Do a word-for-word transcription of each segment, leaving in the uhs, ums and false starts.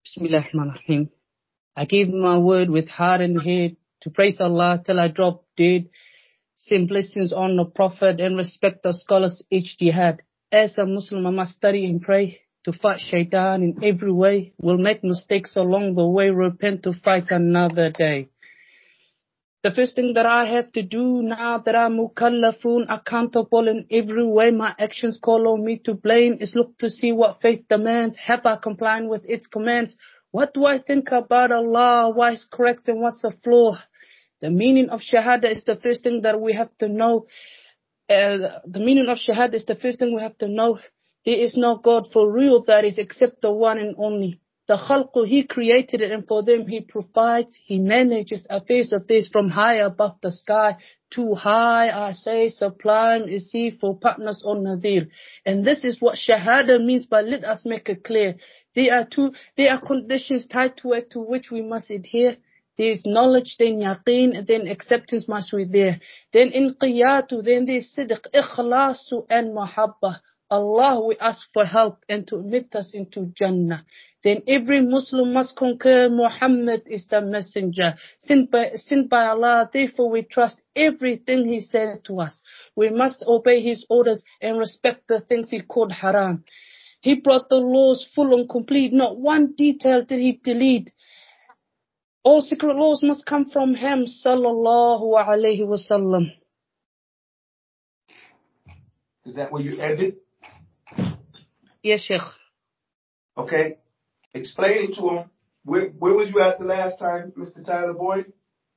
Bismillahirrahmanirrahim. I gave my word with heart and head to praise Allah till I drop dead. Send blessings on the Prophet and respect the scholars ijtihad. As a Muslim, I must study and pray to fight shaitan in every way. We'll make mistakes along the way, repent to fight another day. The first thing that I have to do now that I'm mukallafun, accountable in every way, my actions call on me to blame, is look to see what faith demands. Have I complied with its commands? What do I think about Allah? Why is correct and what's a flaw? The meaning of Shahada is the first thing that we have to know. Uh, the meaning of Shahada is the first thing we have to know. There is no God for real that is except the one and only. The khalqu, He created it, and for them He provides. He manages affairs of this from high above the sky. Too high, I say, sublime is He for partners on Nadir. And this is what Shahada means, but let us make it clear. There are two, there are conditions tied to it to which we must adhere. There is knowledge, then yaqeen, then acceptance must be there. Then inqiyatu, then there is sidq, ikhlasu and mahabbah. Allah, we ask for help and to admit us into Jannah. Then every Muslim must concur Muhammad is the messenger, sent by, sent by Allah. Therefore we trust everything He said to us. We must obey His orders and respect the things He called haram. He brought the laws full and complete. Not one detail did He delete. All secret laws must come from Him, sallallahu alayhi wa sallam. Is that where you ended? Yes, Sheikh. Okay. Explain it to him. Where, where was you at the last time, Mister Tyler Boyd?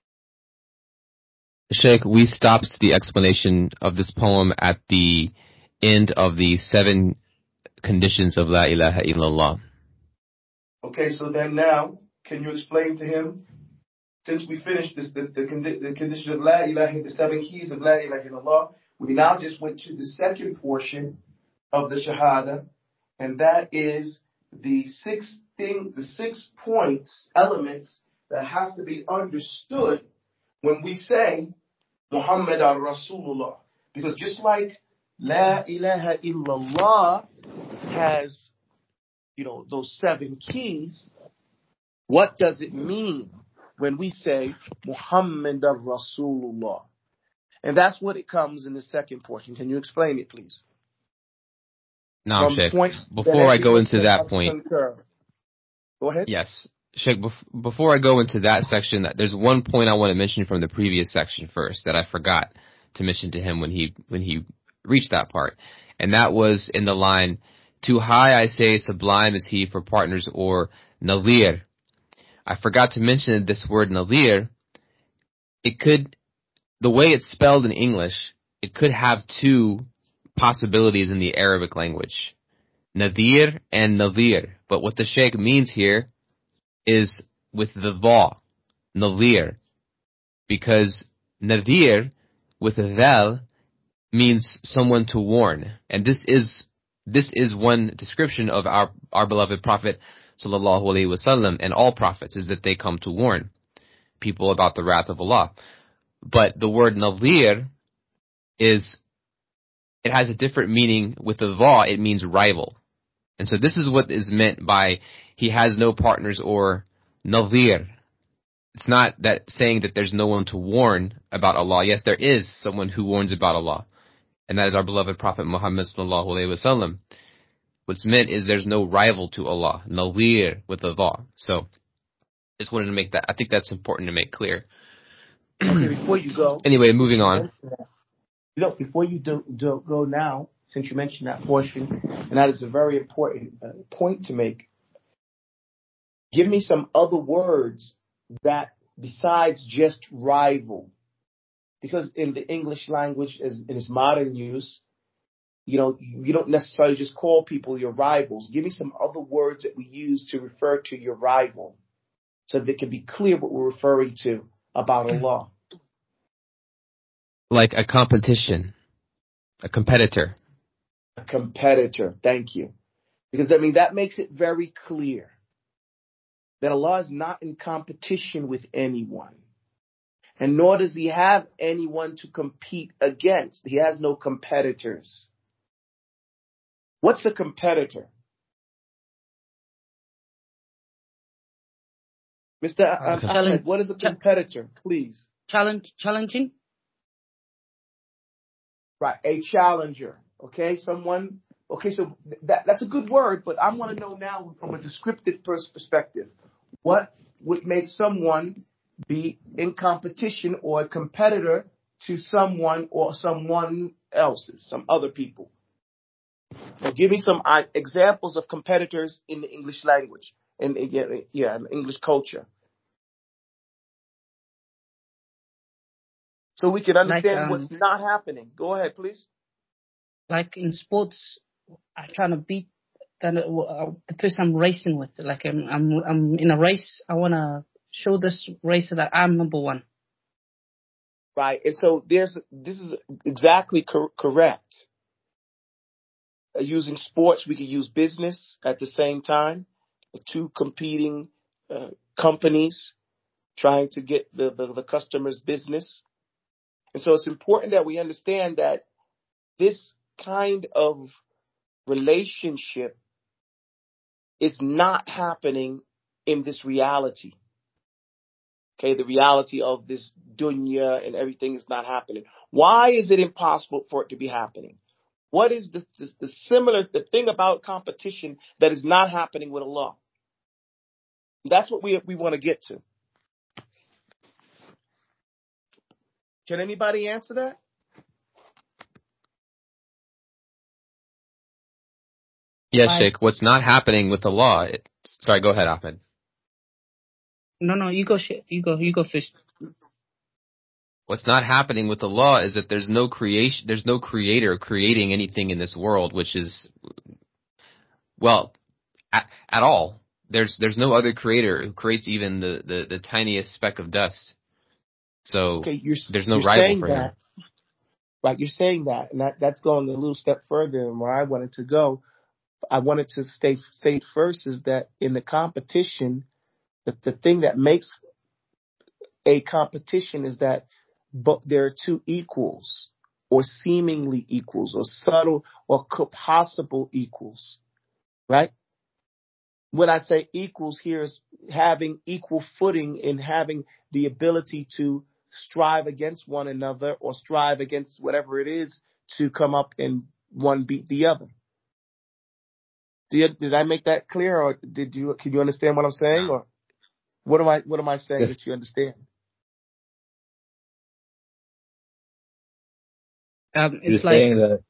Sheikh, we stopped the explanation of this poem at the end of the seven conditions of La ilaha illallah. Okay, so then now, can you explain to him, since we finished this, the, the, the, the condition of La ilaha, the seven keys of La ilaha illallah, we now just went to the second portion of the Shahada, and that is the six thing, the six points, elements that have to be understood when we say Muhammad al-Rasulullah. Because just like La ilaha illallah has, you know, those seven keys, what does it mean when we say Muhammad al-Rasulullah? And that's what it comes in the second portion. Can you explain it, please? No, Sheikh. Before I go into that point, go ahead. Yes, Sheikh. Bef- before I go into that section, there's one point I want to mention from the previous section first that I forgot to mention to him when he when he reached that part, and that was in the line, "Too high, I say, sublime is He for partners," or nadir. I forgot to mention this word nadir. It could, the way it's spelled in English, it could have two possibilities in the Arabic language, nadir and nadir. But what the Sheikh means here is with the va, nadir, because nadir with a val means someone to warn, and this is this is one description of our our beloved Prophet sallallahu alaihi wasallam and all prophets, is that they come to warn people about the wrath of Allah. But the word nadir is, it has a different meaning with the va. It means rival. And so this is what is meant by He has no partners or nadir. It's not that saying that there's no one to warn about Allah. Yes, there is someone who warns about Allah, and that is our beloved Prophet Muhammad sallallahu alaihi wasallam. What's meant is there's no rival to Allah, nadir with the va. So just wanted to make that, I think that's important to make clear. Okay, before you go. Anyway, moving on. You know, before you do, do go now, since you mentioned that portion, and that is a very important uh, point to make, give me some other words that, besides just rival, because in the English language, as in its modern use, you know, you don't necessarily just call people your rivals. Give me some other words that we use to refer to your rival, so that it can be clear what we're referring to about Allah. Like a competition, a competitor. A competitor, thank you. Because, I mean, that makes it very clear that Allah is not in competition with anyone. And nor does He have anyone to compete against. He has no competitors. What's a competitor? Mister Uh, Um, challenge, Ahmed, what is a cha- competitor, please? challenge, challenging. Right, a challenger. Okay, someone. Okay, so that that's a good word, but I want to know now from a descriptive pers- perspective, what would make someone be in competition or a competitor to someone or someone else's, some other people? Now, give me some uh, examples of competitors in the English language, in, in yeah, yeah, in English culture, so we can Like understand um, what's not happening. Go ahead, please. like in sports, I'm trying to beat the, uh, the person I'm racing with. Like I'm, I'm, I'm in a race. I want to show this racer that I'm number one. Right, and so there's this is exactly cor- correct. Uh, using sports, we could use business at the same time. Two competing uh, companies trying to get the, the the customer's business, and so it's important that we understand that this kind of relationship is not happening in this reality. Okay, the reality of this dunya and everything is not happening. Why is it impossible for it to be happening? What is the, the, the similar, the thing about competition that is not happening with Allah? That's what we we want to get to. Can anybody answer that? Yes, Like, Sheikh. What's not happening with the law? It, sorry, go ahead, Ahmed. no, no, you go, sh- you go, you go first. What's not happening with the law is that there's no creation, there's no creator creating anything in this world, which is, well, at, at all. There's there's no other creator who creates even the, the, the tiniest speck of dust. So Okay, you're there's no you're rival saying for him. that, right? You're saying that, and that, that's going a little step further than where I wanted to go. I wanted to state state first is that in the competition, the, the thing that makes a competition is that but there are two equals, or seemingly equals, or subtle, or possible equals, right? When I say equals here is having equal footing in having the ability to strive against one another or strive against whatever it is to come up and one beat the other. Did, did I make that clear, or did you? Can you understand what I'm saying, No. or what am I? What am I saying Yes. that you understand, Um, You're it's like, saying that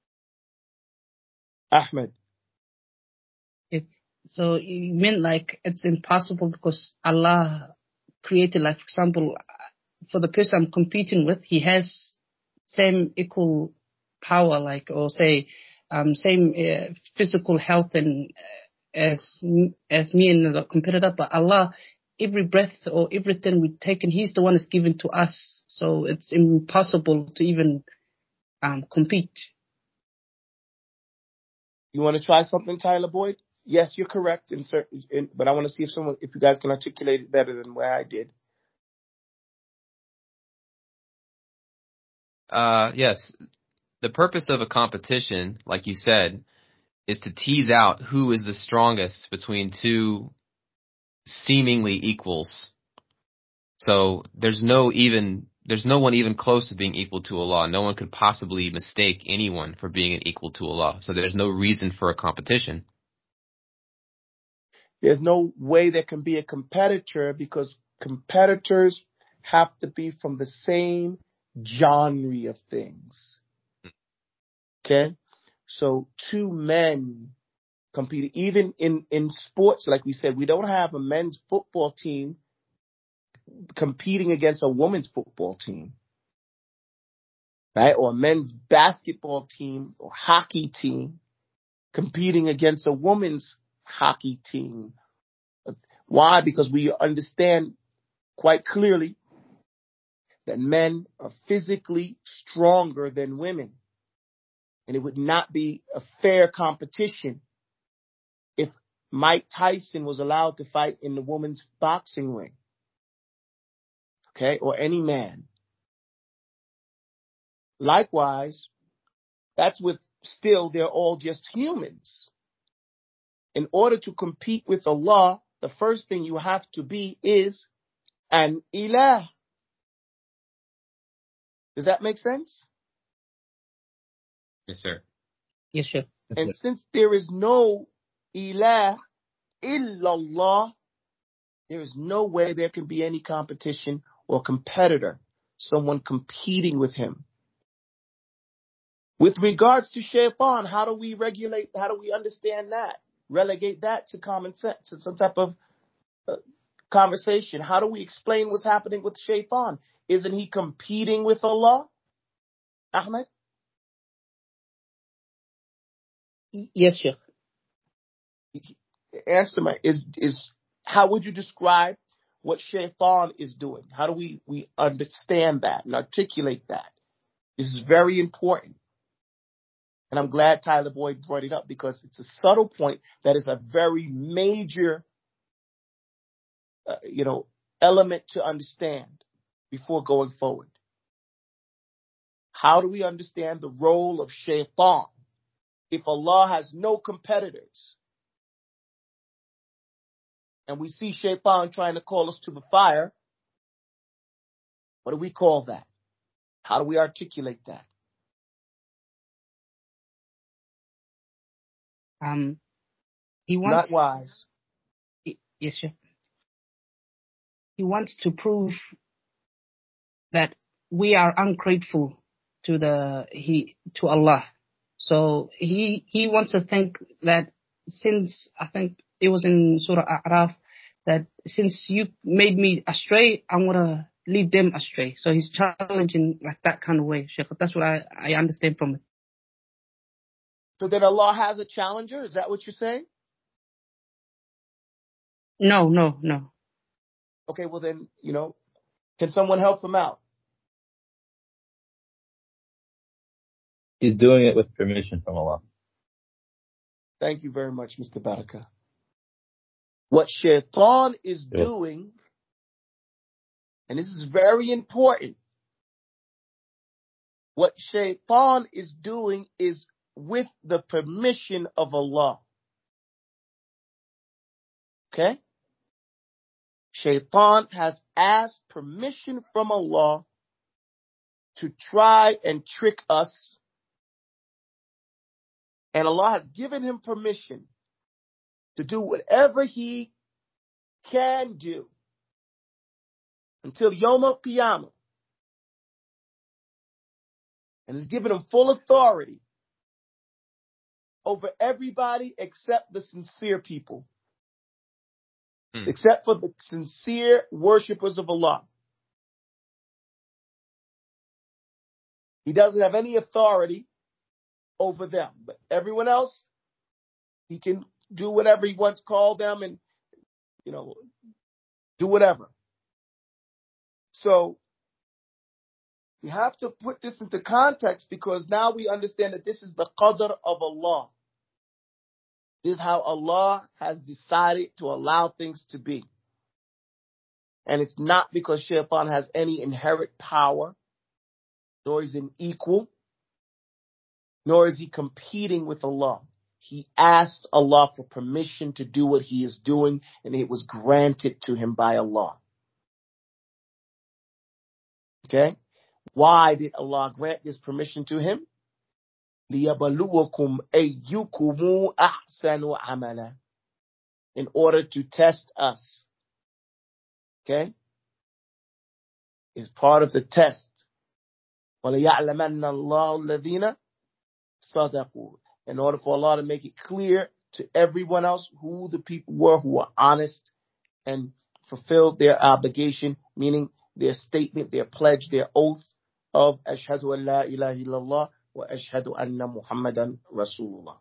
Ahmed? it's, so you meant like it's impossible because Allah created, like, for example, for the person I'm competing with, he has same equal power, like, or say, um, same uh, physical health and uh, as as me and the competitor. But Allah, every breath or everything we take in, He's the one that's given to us. So it's impossible to even um, compete. You want to try something, Tyler Boyd? Yes, you're correct in certain, in, but I want to see if someone, if you guys can articulate it better than what I did. Uh, yes. The purpose of a competition, like you said, is to tease out who is the strongest between two seemingly equals. So there's no even there's no one even close to being equal to Allah. No one could possibly mistake anyone for being an equal to Allah. So there's no reason for a competition. There's no way there can be a competitor because competitors have to be from the same genre of things. Okay? So two men compete. Even in, in sports, like we said, we don't have a men's football team competing against a women's football team. Right? Or a men's basketball team or hockey team competing against a women's hockey team. Why? Because we understand quite clearly that men are physically stronger than women. And it would not be a fair competition if Mike Tyson was allowed to fight in the women's boxing ring. Okay? Or any man. Likewise, that's with still, they're all just humans. In order to compete with Allah, the first thing you have to be is an ilah. Does that make sense? Yes, sir. Yes, Sheikh. And since there is no ilah illallah, there is no way there can be any competition or competitor, someone competing with him. With regards to shaitan, how do we regulate, how do we understand that? Relegate that to common sense, to some type of uh, conversation. How do we explain what's happening with shaitan? Isn't he competing with Allah? Ahmed? Yes, Sheikh. Answer me. Is, is, how would you describe what shaitan is doing? How do we, we understand that and articulate that? This is very important. And I'm glad Tyler Boyd brought it up because it's a subtle point that is a very major, uh, you know, element to understand before going forward. How do we understand the role of shaitan if Allah has no competitors? And we see shaitan trying to call us to the fire. What do we call that? How do we articulate that? Um, he wants. Not wise. Yes, Sheikh. He wants to prove that we are ungrateful to the he to Allah. So he he wants to think that since I think it was in Surah A'raf that since you made me astray, I'm gonna lead them astray. So he's challenging like that kind of way, Sheikh. That's what I, I understand from it. So then Allah has a challenger? Is that what you're saying? No, no, no. Okay, well then, you know, can someone help him out? He's doing it with permission from Allah. Thank you very much, Mister Baraka. What shaitan is Yes. doing, and this is very important, what shaitan is doing is with the permission of Allah. Okay? Shaitan has asked permission from Allah to try and trick us. And Allah has given him permission to do whatever he can do until Yawm al-Qiyamah. And has given him full authority over everybody except the sincere people. Hmm. Except for the sincere worshippers of Allah. He doesn't have any authority over them. But everyone else, he can do whatever he wants, call them and, you know, do whatever. So, we have to put this into context because now we understand that this is the qadr of Allah. This is how Allah has decided to allow things to be. And it's not because shaitan has any inherent power, nor is he equal, nor is he competing with Allah. He asked Allah for permission to do what he is doing, and it was granted to him by Allah. Okay? Why did Allah grant this permission to him? لِيَبَلُوَكُمْ أَيُّكُمُ أَحْسَنُ عَمَلًا. In order to test us. Okay? It's part of the test. وَلَيَعْلَمَنَّ اللَّهُ الَّذِينَ صَدَقُوا. In order for Allah to make it clear to everyone else who the people were who were honest and fulfilled their obligation, meaning their statement, their pledge, their oath of Ashhadu an la ilaha illallah wa ashhadu anna Muhammadan Rasulullah.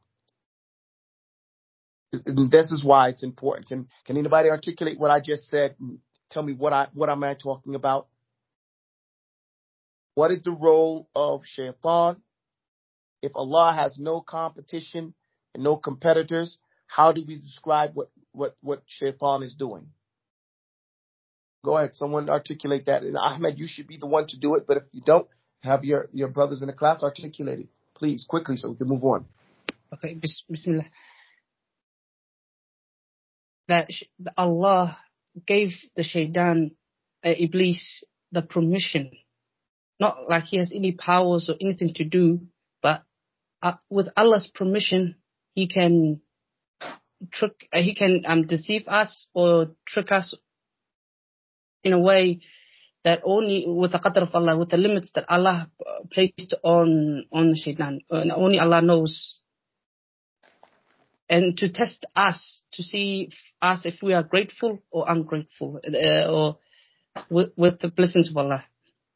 This is why it's important. Can can anybody articulate what I just said? Tell me what I what am I talking about? What is the role of shaitan? If Allah has no competition and no competitors, how do we describe what, what, what shaitan is doing? Go ahead, someone articulate that. And Ahmed, you should be the one to do it, but if you don't, have your, your brothers in the class articulate it. Please, quickly, so we can move on. Okay, bis- Bismillah. that Allah gave the shaitan, uh, Iblis, the permission. Not like he has any powers or anything to do, but uh, with Allah's permission, he can trick, uh, he can um, deceive us or trick us in a way that only with the qadr of Allah, with the limits that Allah placed on on the shaitan, uh, only Allah knows. And to test us, to see us if we are grateful or ungrateful, uh, or with, with the blessings of Allah.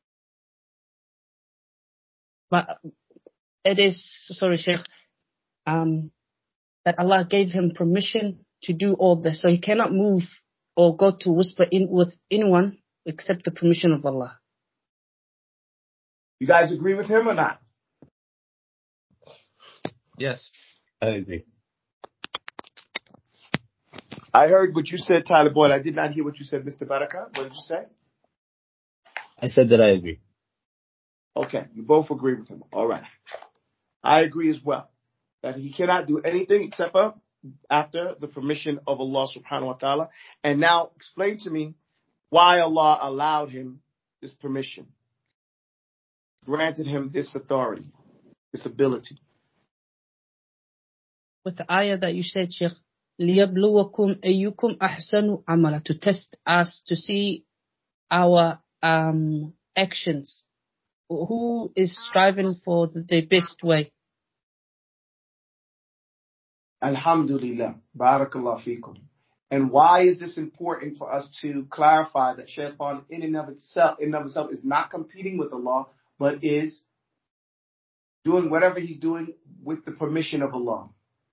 But it is, sorry Sheikh, um, that Allah gave him permission to do all this. So he cannot move or go to whisper in with anyone except the permission of Allah. You guys agree with him or not? Yes. I agree. I heard what you said, Tyler Boyd. I did not hear what you said, Mister Baraka. What did you say? I said that I agree. Okay, you both agree with him. All right. I agree as well that he cannot do anything except uh, after the permission of Allah subhanahu wa ta'ala. And now explain to me why Allah allowed him this permission, granted him this authority, this ability. With the ayah that you said, Sheikh, لِيَبْلُوَكُمْ أَيُّكُمْ أَحْسَنُ عَمَلًا, to test us, to see our um, actions. Who is striving for the, the best way? Alhamdulillah. Barakallah fikum. And why is this important for us to clarify that shaitan in and of itself, in and of itself is not competing with Allah, but is doing whatever he's doing with the permission of Allah?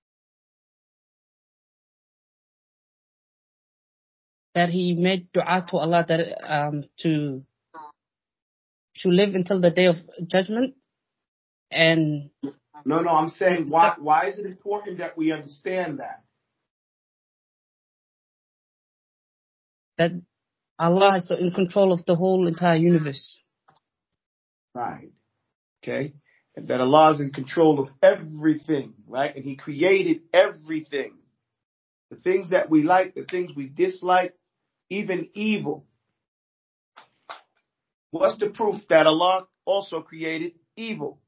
That he made dua to Allah that um, to to live until the day of judgment. And no, no, I'm saying why why is it important that we understand that? That Allah is in control of the whole entire universe. Right. Okay. And that Allah is in control of everything, right? And he created everything. The things that we like, the things we dislike, even evil. What's the proof that Allah also created evil?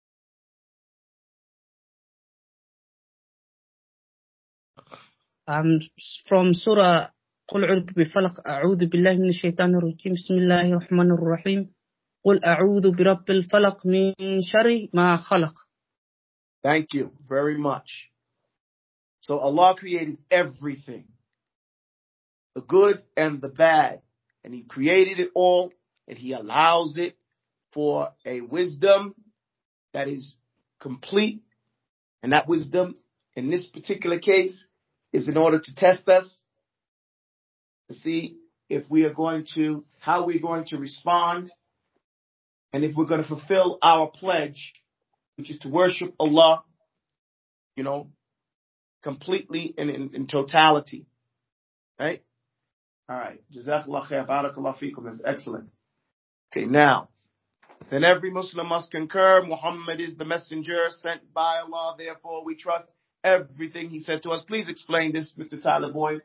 Um, from Surah قل أعوذ بفلق أعوذ بالله من الشيطان الرجيم بسم الله الرحمن الرحيم قل أعوذ برب الفلق من شر ما خلق. Thank you very much. So Allah created everything, the good and the bad, and he created it all, and he allows it for a wisdom that is complete, and that wisdom in this particular case is in order to test us, to see if we are going to, how we're going to respond, and if we're going to fulfill our pledge, which is to worship Allah, you know, completely and in, in totality. Right? All right. Jazakallah khair, barakallah fikum. That's excellent. Okay, now, then every Muslim must concur Muhammad is the messenger sent by Allah, therefore we trust everything he said to us. Please explain this, Mister Tyler Boyd.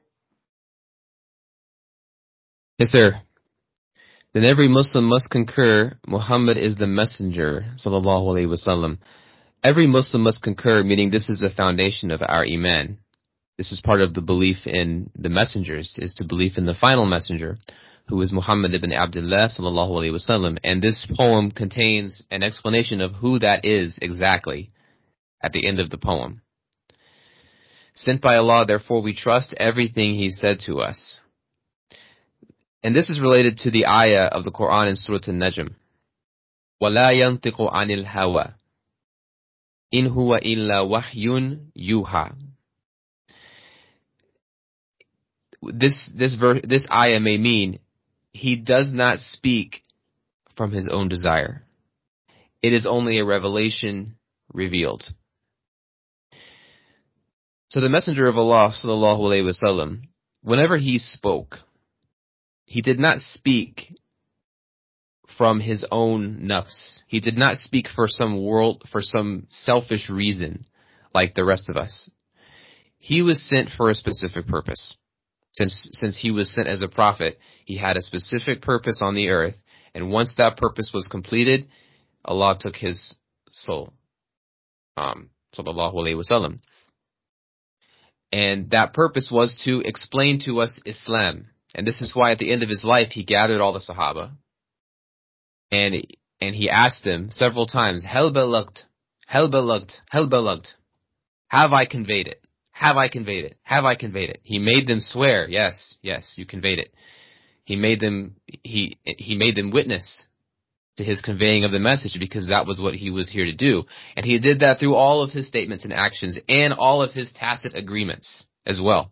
Yes, sir. Then every Muslim must concur Muhammad is the messenger, sallallahu alaihi wasallam. Every Muslim must concur, meaning this is the foundation of our iman. This is part of the belief in the messengers, is to believe in the final messenger, who is Muhammad ibn Abdullah, sallallahu alaihi wasallam. And this poem contains an explanation of who that is exactly at the end of the poem. Sent by Allah, therefore we trust everything he said to us. And this is related to the ayah of the Quran in Surah An-Najm. وَلَا يَنْطِقُ عَنِ الْهَوَى إِنْ هُوَ إِلَّا وَحْيٌ يُوحَى. This this verse, this ayah may mean he does not speak from his own desire. It is only a revelation revealed. So the Messenger of Allah, sallallahu alaihi wasallam, whenever he spoke, he did not speak from his own nafs. He did not speak for some world, for some selfish reason, like the rest of us. He was sent for a specific purpose. Since, since he was sent as a prophet, he had a specific purpose on the earth, and once that purpose was completed, Allah took his soul. Um, sallallahu alayhi wasallam. And that purpose was to explain to us Islam. And this is why at the end of his life, he gathered all the Sahaba. And, and he asked them several times, Hal balagt, Hal balagt, Hal balagt. Have I conveyed it? Have I conveyed it? Have I conveyed it? He made them swear, yes, yes, you conveyed it. He made them, he, he made them witness to his conveying of the message, because that was what he was here to do. And he did that through all of his statements and actions and all of his tacit agreements as well.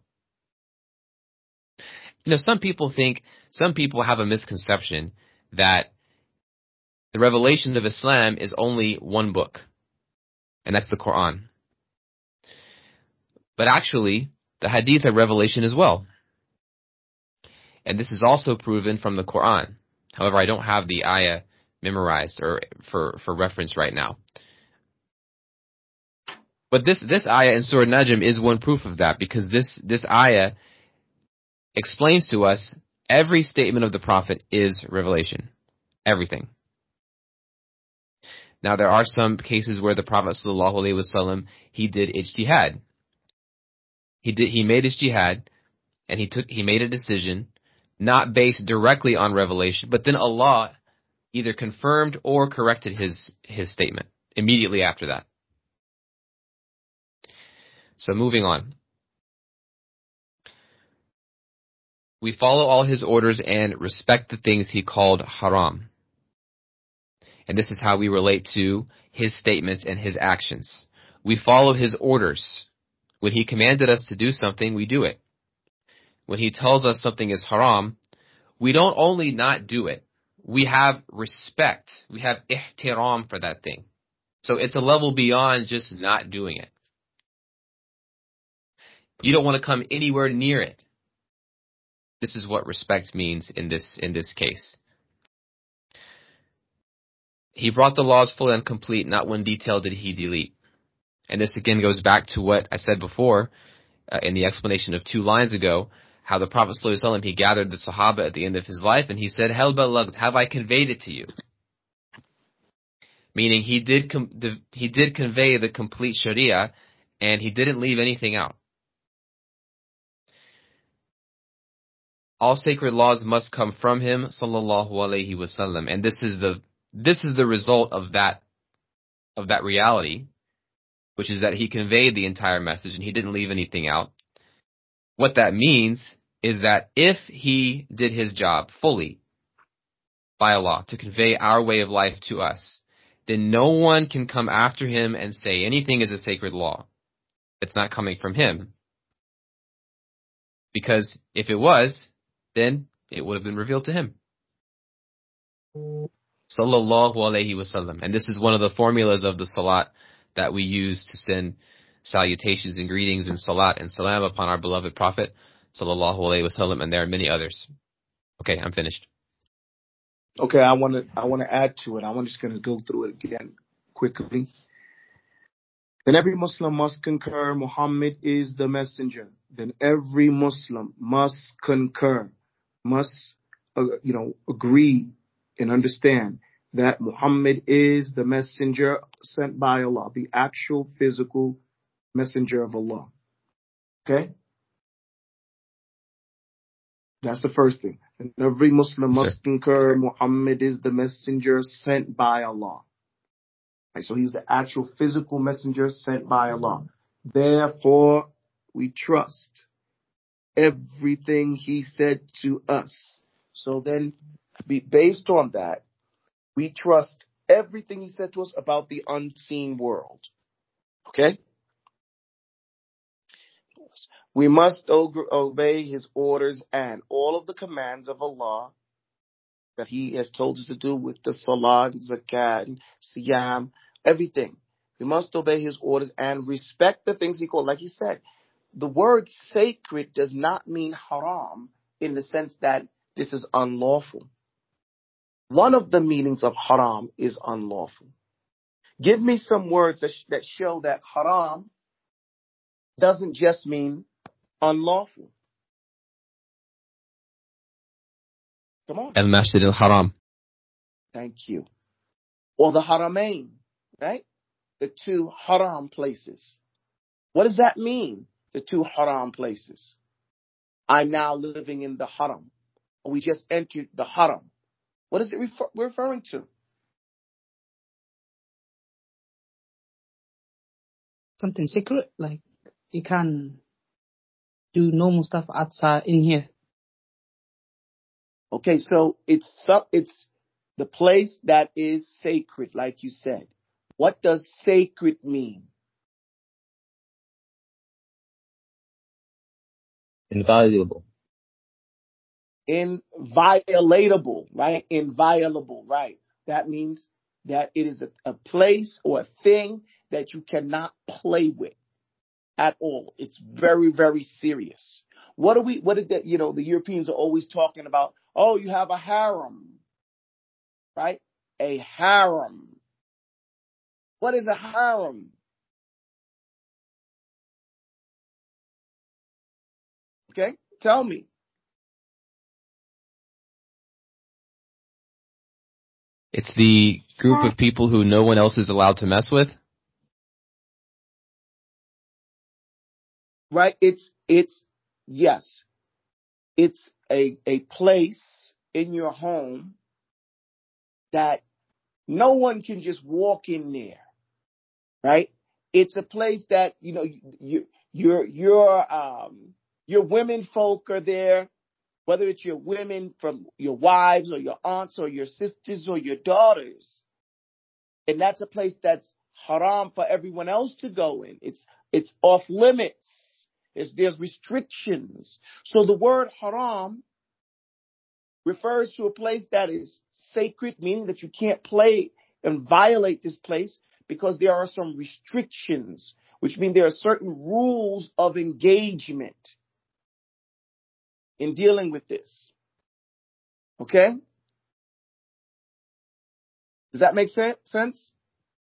You know, some people think, some people have a misconception that the revelation of Islam is only one book, and that's the Quran. But actually, the Hadith are revelation as well. And this is also proven from the Quran. However, I don't have the ayah memorized or for, for reference right now. But this, this ayah in Surah Najm is one proof of that, because this, this ayah explains to us every statement of the Prophet is revelation. Everything. Now there are some cases where the Prophet sallallahu alaihi wasallam, he did ijtihad. He did, he made ijtihad, and he took, he made a decision not based directly on revelation, but then Allah either confirmed or corrected his, his statement immediately after that. So moving on. We follow all his orders and respect the things he called haram. And this is how we relate to his statements and his actions. We follow his orders. When he commanded us to do something, we do it. When he tells us something is haram, we don't only not do it, we have respect. We have ihtiram for that thing. So it's a level beyond just not doing it. You don't want to come anywhere near it. This is what respect means in this, in this case. He brought the laws full and complete, not one detail did he delete. And this again goes back to what I said before uh, in the explanation of two lines ago, how the Prophet ﷺ, he gathered the Sahaba at the end of his life and he said, Hal balagh, have I conveyed it to you? Meaning he did com- he did convey the complete Sharia and he didn't leave anything out. All sacred laws must come from him, sallallahu alaihi wasallam, and this is the this is the result of that of that reality, which is that he conveyed the entire message and he didn't leave anything out. What that means is that if he did his job fully by Allah to convey our way of life to us, then no one can come after him and say anything is a sacred law. It's not coming from him. Because if it was, then it would have been revealed to him. Sallallahu alayhi wasallam. And this is one of the formulas of the salat that we use to send salutations and greetings and salat and salam upon our beloved Prophet, sallallahu alayhi wasallam, and there are many others. Okay, I'm finished. Okay, I want to I want to add to it. I'm just going to go through it again quickly. Then every Muslim must concur Muhammad is the messenger. Then every Muslim must concur, must uh, you know agree and understand that Muhammad is the messenger sent by Allah, the actual physical messenger of Allah. Okay? That's the first thing. And every Muslim must Sir. concur Muhammad is the messenger sent by Allah. Right, so he's the actual physical messenger sent by Allah. Therefore, we trust everything he said to us. So then, based on that, we trust everything he said to us about the unseen world. Okay? We must obey his orders and all of the commands of Allah that he has told us to do with the salat, zakat, and siyam, everything. We must obey his orders and respect the things he called. Like he said, the word sacred does not mean haram in the sense that this is unlawful. One of the meanings of haram is unlawful. Give me some words that, sh- that show that haram doesn't just mean unlawful. Come on. Al-Masjid al-Haram. Thank you. Or the Haramain, right? The two haram places. What does that mean? The two haram places. I'm now living in the haram. We just entered the haram. What is it refer- referring to? Something secret, like you can do normal stuff outside in here. Okay, so it's some, it's the place that is sacred, like you said. What does sacred mean? Invaluable. Inviolatable, right? Inviolable, right? That means that it is a, a place or a thing that you cannot play with at all. It's very, very serious. What do we, what did that, you know, the Europeans are always talking about, oh, you have a harem, right? A harem. What is a harem? Okay, tell me. It's the group of people who no one else is allowed to mess with. Right? It's, it's, yes. It's a, a place in your home that no one can just walk in there. Right? It's a place that, you know, you, your, your, um, your women folk are there, whether it's your women from your wives or your aunts or your sisters or your daughters. And that's a place that's haram for everyone else to go in. It's, it's off limits. It's, there's restrictions. So the word haram refers to a place that is sacred, meaning that you can't play and violate this place because there are some restrictions, which mean there are certain rules of engagement in dealing with this. Okay? Does that make sense?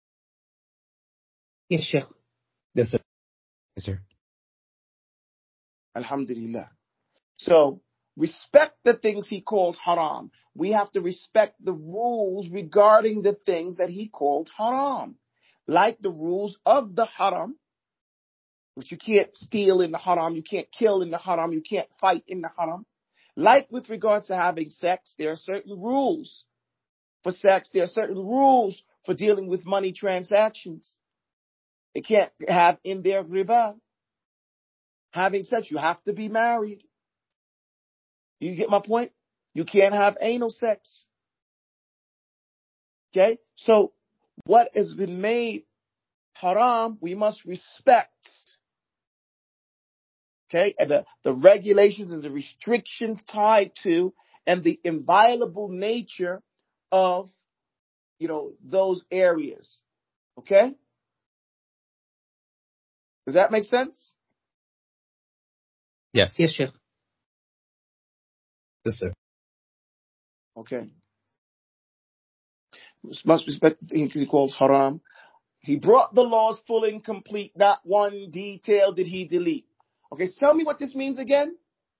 Yes, Sheikh. Yes, sir. Yes, sir. Alhamdulillah. So, respect the things he called haram. We have to respect the rules regarding the things that he called haram. Like the rules of the haram, which you can't steal in the haram, you can't kill in the haram, you can't fight in the haram. Like with regards to having sex, there are certain rules for sex. There are certain rules for dealing with money transactions. They can't have in their riba. Having sex, you have to be married. You get my point? You can't have anal sex. Okay? So what has been made haram, we must respect. Okay? And the, the regulations and the restrictions tied to and the inviolable nature of, you know, those areas. Okay? Does that make sense? Yes. Yes, Sheikh. Yes, sir. Okay. We must respect the thing he calls haram. He brought the laws full and complete. Not one detail did he delete. Okay, so tell me what this means again.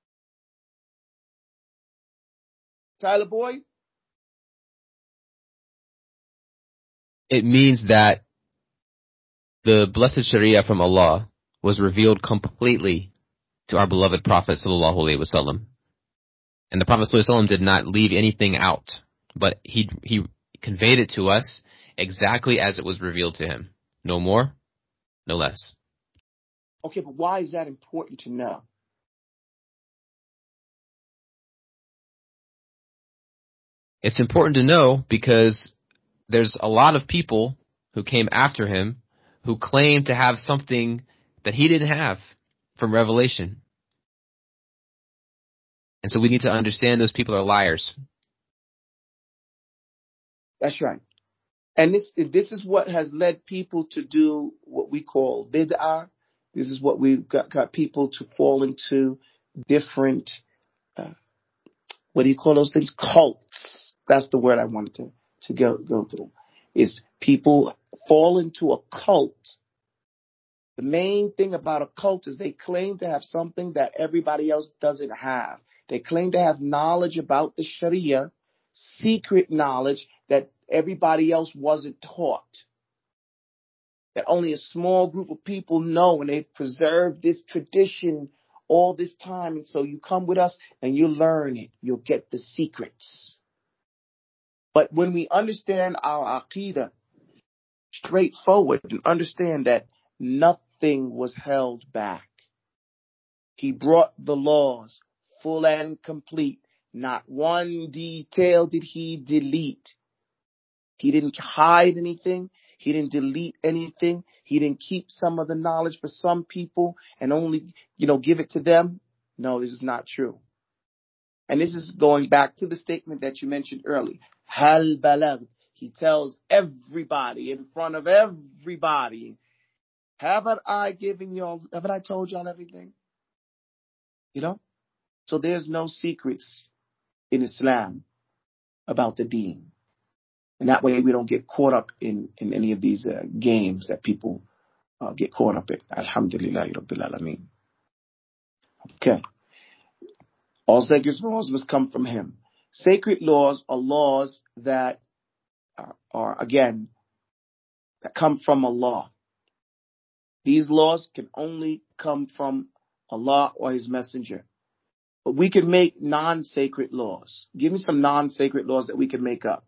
Tyler Boy? It means that the blessed Sharia from Allah was revealed completely to our beloved Prophet sallallahu alaihi wasallam, and the Prophet sallallahu alaihi wasallam did not leave anything out, but he he conveyed it to us exactly as it was revealed to him, no more, no less. Okay, but why is that important to know? It's important to know because there's a lot of people who came after him who claim to have something that he didn't have from Revelation. And so we need to understand those people are liars. That's right. And this this is what has led people to do what we call bid'ah. This is what we've got, got people to fall into different, uh, what do you call those things? Cults. That's the word I wanted to, to go, go through. Is people fall into a cult. The main thing about a cult is they claim to have something that everybody else doesn't have. They claim to have knowledge about the Sharia, secret knowledge that everybody else wasn't taught, that only a small group of people know, and they've preserved this tradition all this time. And so you come with us and you learn it. You'll get the secrets. But when we understand our Aqidah straightforward and understand that nothing was held back, he brought the laws full and complete. Not one detail did he delete. He didn't hide anything. He didn't delete anything. He didn't keep some of the knowledge for some people and only, you know, give it to them. No, this is not true. And this is going back to the statement that you mentioned earlier. Hal balag. He tells everybody in front of everybody, haven't I given y'all, haven't I told y'all everything? You know? So there's no secrets in Islam about the deen. And that way we don't get caught up in, in any of these uh, games that people uh, get caught up in. Alhamdulillah Rabbil Alameen. Okay. All sacred laws must come from him. Sacred laws are laws that are, are, again, that come from Allah. These laws can only come from Allah or his messenger. But we can make non-sacred laws. Give me some non-sacred laws that we can make up.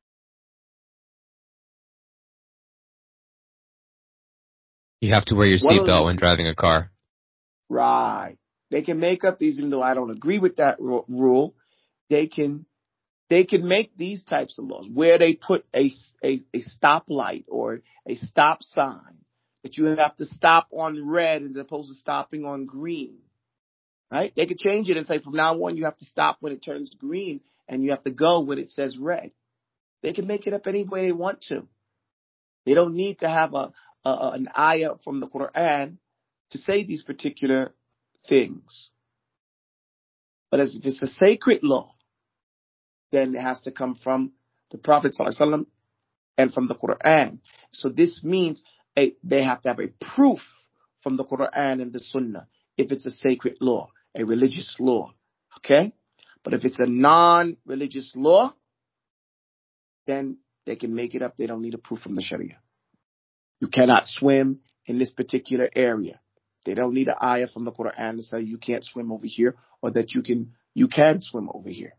You have to wear your seatbelt when driving a car. Right. They can make up these, even though I don't agree with that ru- rule. They can, they can make these types of laws where they put a, a, a stoplight or a stop sign that you have to stop on red as opposed to stopping on green. Right? They could change it and say from now on you have to stop when it turns green and you have to go when it says red. They can make it up any way they want to. They don't need to have a, a an ayah from the Quran to say these particular things. But as if it's a sacred law, then it has to come from the Prophet ﷺ and from the Quran. So this means a, they have to have a proof from the Quran and the Sunnah if it's a sacred law, a religious law. Okay? But if it's a non-religious law, then they can make it up. They don't need a proof from the Sharia. You cannot swim in this particular area. They don't need an ayah from the Quran to say you can't swim over here or that you can you can swim over here.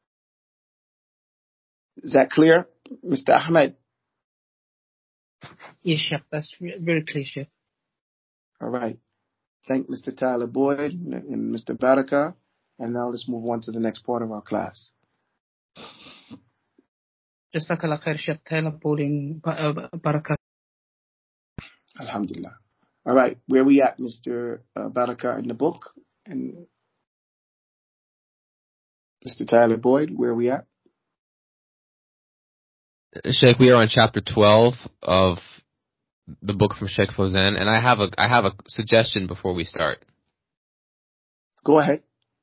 Is that clear, Mister Ahmed? Yes, Sheikh. That's very clear, Sheikh. All right. Thank Mister Tyler Boyd and Mister Baraka. And now let's move on to the next part of our class. Jazakallah khair, Sheikh Tyler Boyd and Baraka. Alhamdulillah. All right. Where are we at, Mister Uh, Baraka, in the book? And Mister Tyler Boyd, where are we at? Sheikh, we are on chapter twelve of the book from Sheikh Fawzan, and I have a I have a suggestion before we start. Go ahead.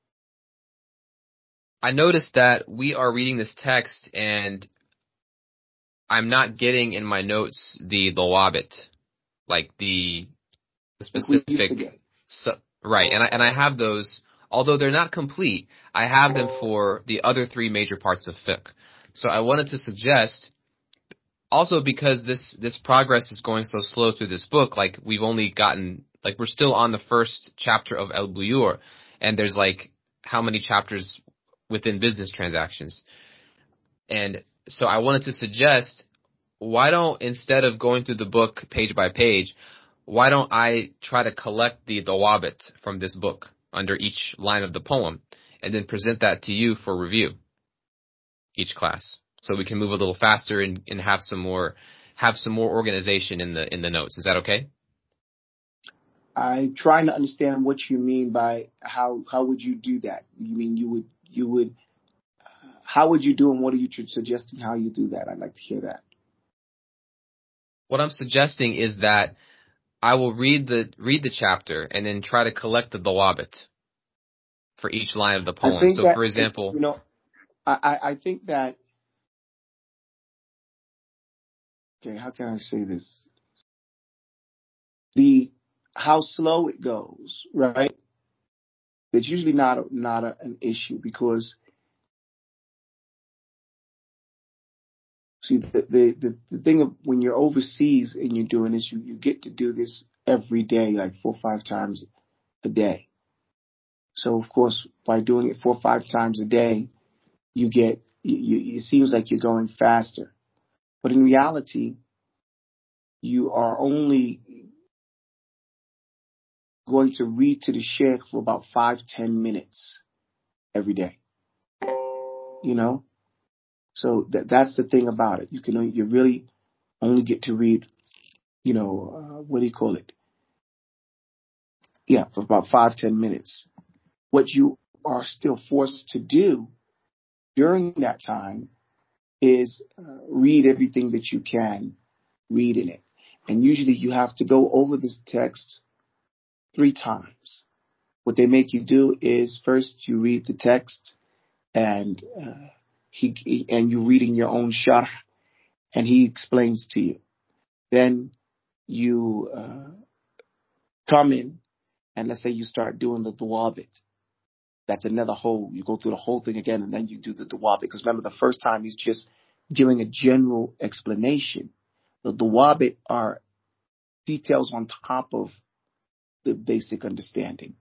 I noticed that we are reading this text, and I'm not getting in my notes the dawabit, like the, the specific, su, right? And I and I have those, although they're not complete. I have them for the other three major parts of fiqh. So I wanted to suggest, also because this this progress is going so slow through this book, like we've only gotten, like we're still on the first chapter of Al Buyur, and there's like how many chapters within business transactions. And so I wanted to suggest, why don't, instead of going through the book page by page, why don't I try to collect the dawabit from this book under each line of the poem and then present that to you for review each class, so we can move a little faster and, and have some more have some more organization in the in the notes. Is that okay? I'm trying to understand what you mean by how how would you do that? You mean you would you would uh, how would you do, and what are you suggesting how you do that? I'd like to hear that. What I'm suggesting is that I will read the read the chapter and then try to collect the dawabit for each line of the poem. I think so, that, for example, you know, I, I think that. Okay, how can I say this? The how slow it goes, right? It's usually not a, not a, an issue because see the, the the the thing of when you're overseas and you're doing this, you you get to do this every day, like four or five times a day. So of course, by doing it four or five times a day, you get you, you, it seems like you're going faster, but in reality, you are only going to read to the sheikh for about five, ten minutes every day. You know? So that that's the thing about it. You can only, you really only get to read, you know, uh, what do you call it? Yeah, for about five, ten minutes. What you are still forced to do during that time is uh, read everything that you can read in it. And usually you have to go over this text three times. What they make you do is first you read the text and uh, he, he and you reading your own sharh and he explains to you. Then you uh, come in and let's say you start doing the dawabit. That's another whole, you go through the whole thing again and then you do the dawabit. Because remember the first time he's just giving a general explanation. The dawabit are details on top of the basic understanding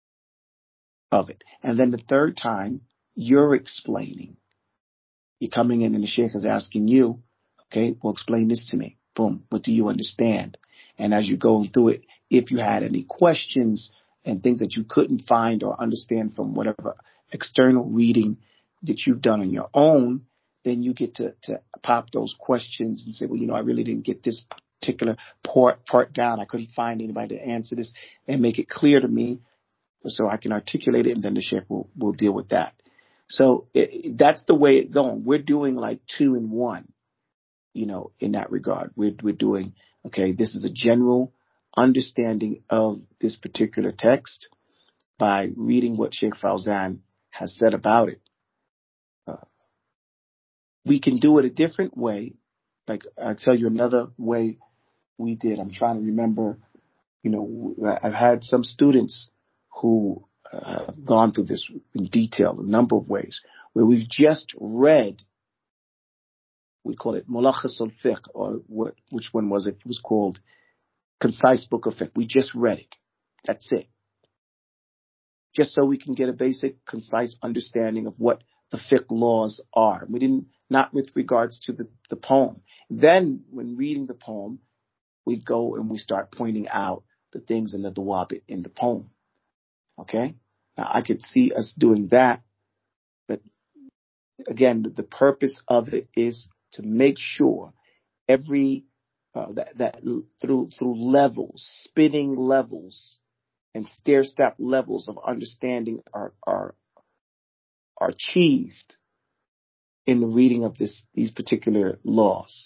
of it. And then the third time, you're explaining. You're coming in and the sheikh is asking you, okay, well, explain this to me. Boom. What do you understand? And as you're going through it, if you had any questions and things that you couldn't find or understand from whatever external reading that you've done on your own, then you get to, to pop those questions and say, well, you know, I really didn't get this particular part, part down. I couldn't find anybody to answer this and make it clear to me so I can articulate it, and then the sheikh will, will deal with that. So it, that's the way it's going. We're doing like two in one, you know, in that regard. We're, we're doing, okay, this is a general understanding of this particular text by reading what Sheikh Fawzan has said about it. Uh, we can do it a different way. Like I'll tell you another way we did. I'm trying to remember, you know, I've had some students who uh, have gone through this in detail, a number of ways, where we've just read, we call it Mulakhas al-Fiqh, or what, which one was it? It was called Concise Book of Fiqh. We just read it. That's it. Just so we can get a basic, concise understanding of what the fiqh laws are. We didn't, not with regards to the, the poem. Then, when reading the poem, we go and we start pointing out the things in the dawabit in the poem. Okay? Now, I could see us doing that, but again, the purpose of it is to make sure every, uh, that, that through, through levels, spinning levels, and stair-step levels of understanding are, are, are achieved in the reading of this, these particular laws.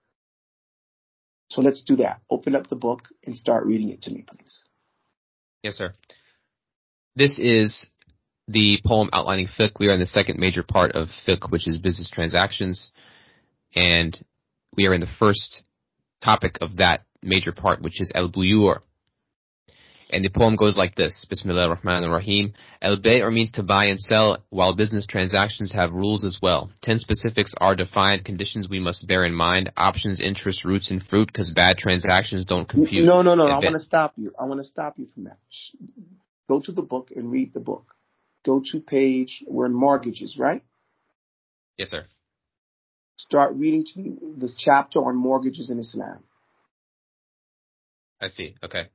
So let's do that. Open up the book and start reading it to me, please. Yes, sir. This is the poem outlining fiqh. We are in the second major part of fiqh, which is business transactions. And we are in the first topic of that major part, which is al-buyur. And the poem goes like this. Bismillah ar-Rahman ar-Rahim. Al-bay' means to buy and sell, while business transactions have rules as well. Ten specifics are defined, conditions we must bear in mind, options, interest, roots, and fruit, because bad transactions don't compute. No, no, no, no. I want to stop you. I want to stop you from that. Go to the book and read the book. Go to page, we're in mortgages, right? Yes, sir. Start reading to me this chapter on mortgages in Islam. I see. Okay.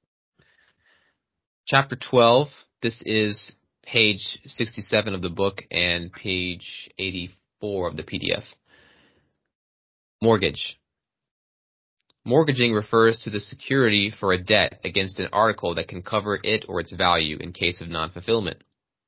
Chapter twelve, this is page sixty-seven of the book and page eighty-four of the P D F. Mortgage. Mortgaging refers to the security for a debt against an article that can cover it or its value in case of non-fulfillment.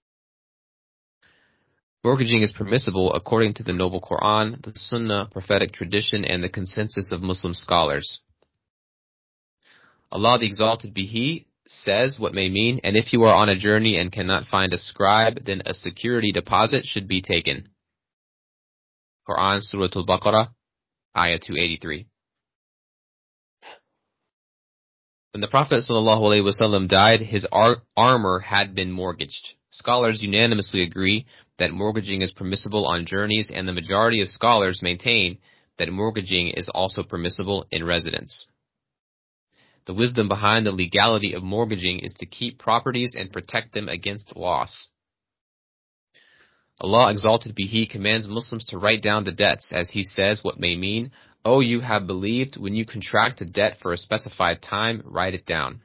Mortgaging is permissible according to the Noble Quran, the Sunnah, prophetic tradition, and the consensus of Muslim scholars. Allah the Exalted be He says what may mean, and if you are on a journey and cannot find a scribe, then a security deposit should be taken. Quran, Surah Al-Baqarah, Ayah two eighty-three. When the Prophet ﷺ died, his ar- armor had been mortgaged. Scholars unanimously agree that mortgaging is permissible on journeys, and the majority of scholars maintain that mortgaging is also permissible in residence. The wisdom behind the legality of mortgaging is to keep properties and protect them against loss. Allah exalted be He commands Muslims to write down the debts, as He says what may mean, "O you have believed, when you contract a debt for a specified time, write it down."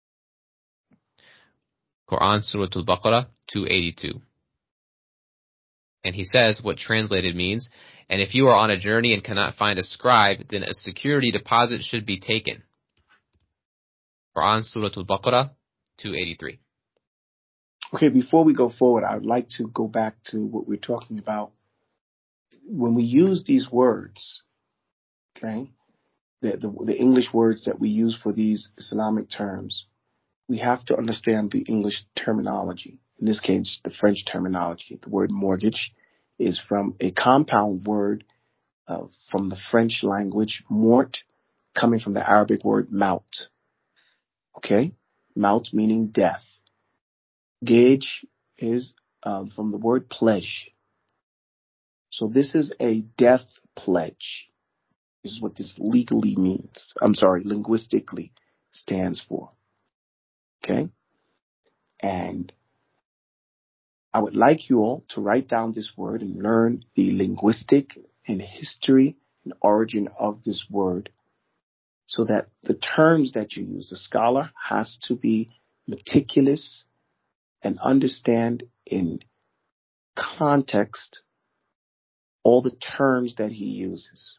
Quran Surah Al-Baqarah two eighty-two. And He says what translated means, "And if you are on a journey and cannot find a scribe, then a security deposit should be taken." Quran Surah Al-Baqarah two eighty-three. Okay, before we go forward, I would like to go back to what we're talking about. When we use these words, okay, the, the, the English words that we use for these Islamic terms, we have to understand the English terminology. In this case, the French terminology. The word mortgage is from a compound word uh, from the French language, mort, coming from the Arabic word maut. Okay? Maut meaning death. Gage is um, from the word pledge. So this is a death pledge. This is what this legally means. I'm sorry, linguistically stands for. Okay? And I would like you all to write down this word and learn the linguistic and history and origin of this word, so that the terms that you use, the scholar has to be meticulous and understand in context all the terms that he uses.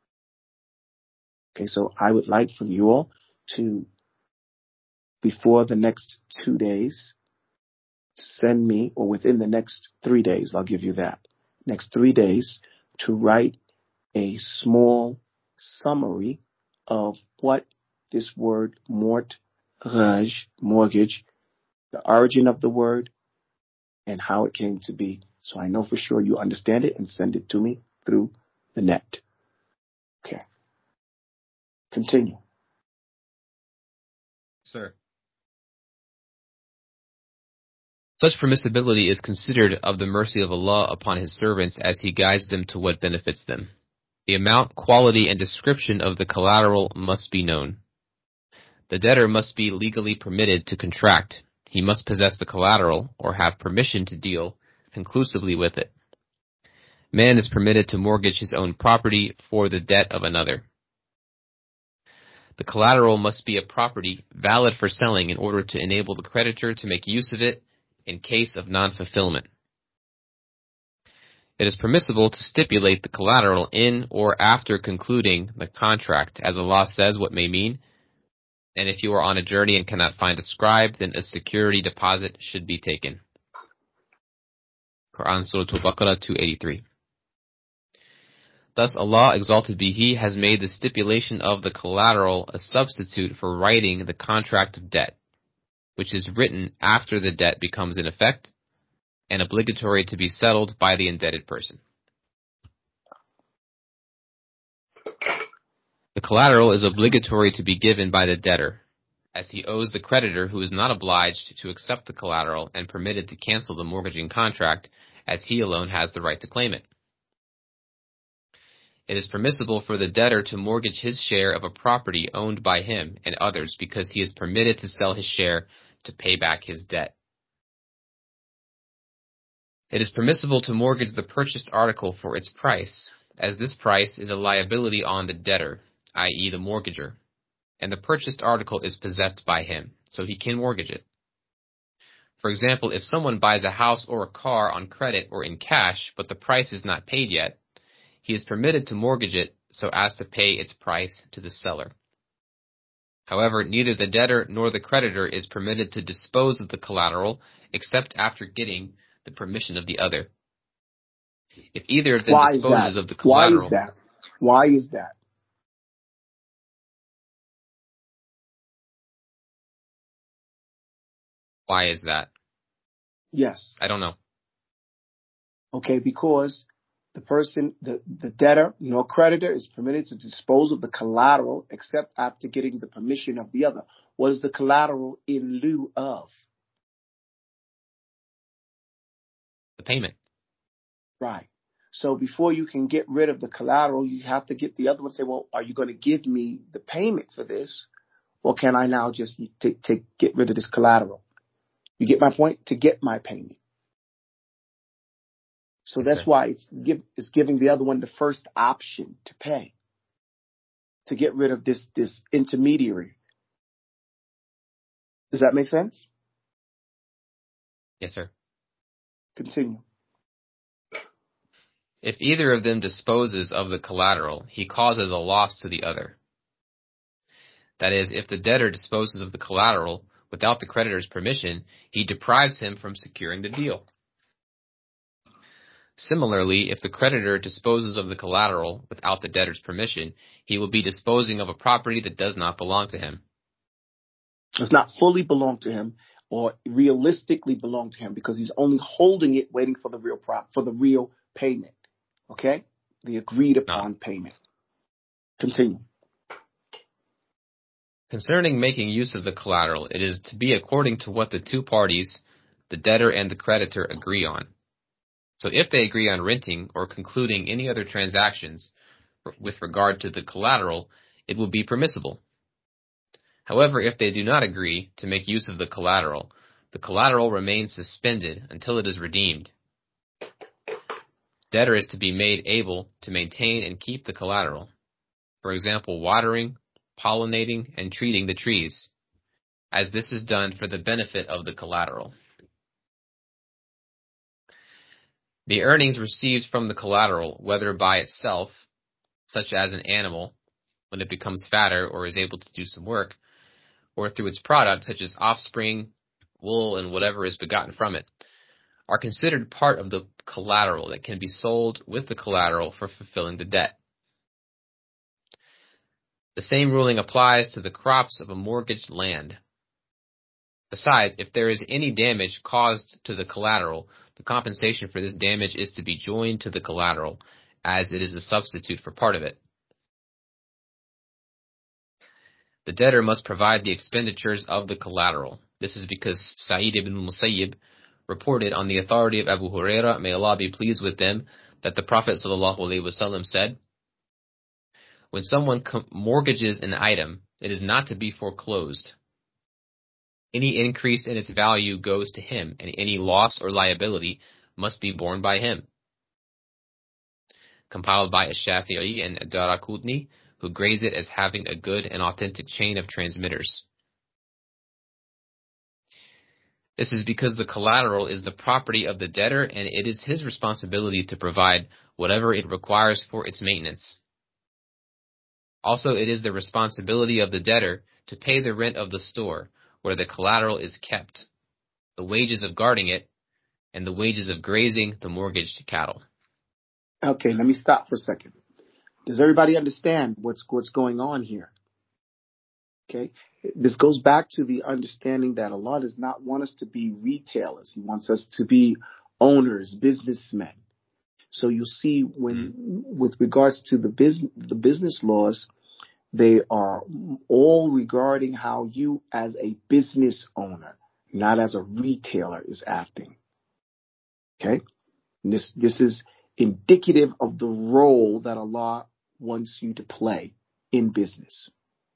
Okay, so I would like from you all to, before the next two days, to send me, or within the next three days, I'll give you that, next three days, to write a small summary of what this word mortgage, mortgage, the origin of the word, and how it came to be. So I know for sure you understand it, and send it to me through the net. Okay. Continue. Sir. Such permissibility is considered of the mercy of Allah upon His servants as He guides them to what benefits them. The amount, quality, and description of the collateral must be known. The debtor must be legally permitted to contract. He must possess the collateral or have permission to deal conclusively with it. Man is permitted to mortgage his own property for the debt of another. The collateral must be a property valid for selling in order to enable the creditor to make use of it in case of non-fulfillment. It is permissible to stipulate the collateral in or after concluding the contract, as Allah says what may mean, and if you are on a journey and cannot find a scribe, then a security deposit should be taken. Quran Surah Al-Baqarah two eighty-three. Thus Allah, exalted be He, has made the stipulation of the collateral a substitute for writing the contract of debt, which is written after the debt becomes in effect, and obligatory to be settled by the indebted person. The collateral is obligatory to be given by the debtor, as he owes the creditor, who is not obliged to accept the collateral and permitted to cancel the mortgaging contract, as he alone has the right to claim it. It is permissible for the debtor to mortgage his share of a property owned by him and others because he is permitted to sell his share to pay back his debt. It is permissible to mortgage the purchased article for its price, as this price is a liability on the debtor, that is the mortgager, and the purchased article is possessed by him, so he can mortgage it. For example, if someone buys a house or a car on credit or in cash, but the price is not paid yet, he is permitted to mortgage it so as to pay its price to the seller. However, neither the debtor nor the creditor is permitted to dispose of the collateral except after getting the permission of the other. If either of them Why disposes of the collateral... Why is that? Why is that? Why is that? Yes. I don't know. Okay, because the person, the, the debtor, nor creditor is permitted to dispose of the collateral except after getting the permission of the other. What is the collateral in lieu of? The payment. Right. So before you can get rid of the collateral, you have to get the other one and say, well, are you going to give me the payment for this? Or can I now just take, take, get rid of this collateral? You get my point? To get my payment. So Yes, that's sir. why it's, give, it's giving the other one the first option to pay, to get rid of this, this intermediary. Does that make sense? Yes, sir. Continue. If either of them disposes of the collateral, he causes a loss to the other. That is, if the debtor disposes of the collateral without the creditor's permission, he deprives him from securing the deal. Similarly, if the creditor disposes of the collateral without the debtor's permission, he will be disposing of a property that does not belong to him. Does not fully belong to him or realistically belong to him because he's only holding it waiting for the real prop, for the real payment. Okay? The agreed upon No. payment. Continue. Concerning making use of the collateral, it is to be according to what the two parties, the debtor and the creditor, agree on. So if they agree on renting or concluding any other transactions with regard to the collateral, it will be permissible. However, if they do not agree to make use of the collateral, the collateral remains suspended until it is redeemed. Debtor is to be made able to maintain and keep the collateral. For example, watering, pollinating, and treating the trees, as this is done for the benefit of the collateral. The earnings received from the collateral, whether by itself, such as an animal, when it becomes fatter or is able to do some work, or through its product, such as offspring, wool, and whatever is begotten from it, are considered part of the collateral that can be sold with the collateral for fulfilling the debt. The same ruling applies to the crops of a mortgaged land. Besides, if there is any damage caused to the collateral, the compensation for this damage is to be joined to the collateral, as it is a substitute for part of it. The debtor must provide the expenditures of the collateral. This is because Sa'id ibn Musayyib reported on the authority of Abu Huraira, may Allah be pleased with them, that the Prophet ﷺ said, when someone mortgages an item, it is not to be foreclosed. Any increase in its value goes to him, and any loss or liability must be borne by him. Compiled by Ash-Shafi'i and Ad-Daraqutni, who grades it as having a good and authentic chain of transmitters. This is because the collateral is the property of the debtor, and it is his responsibility to provide whatever it requires for its maintenance. Also, it is the responsibility of the debtor to pay the rent of the store where the collateral is kept, the wages of guarding it, and the wages of grazing the mortgaged cattle. Okay, let me stop for a second. Does everybody understand what's what's going on here? Okay, this goes back to the understanding that Allah does not want us to be retailers. He wants us to be owners, businessmen. So you see, when mm-hmm. with regards to the business, the business laws, they are all regarding how you, as a business owner, not as a retailer, is acting. Okay, and this this is indicative of the role that Allah wants you to play in business.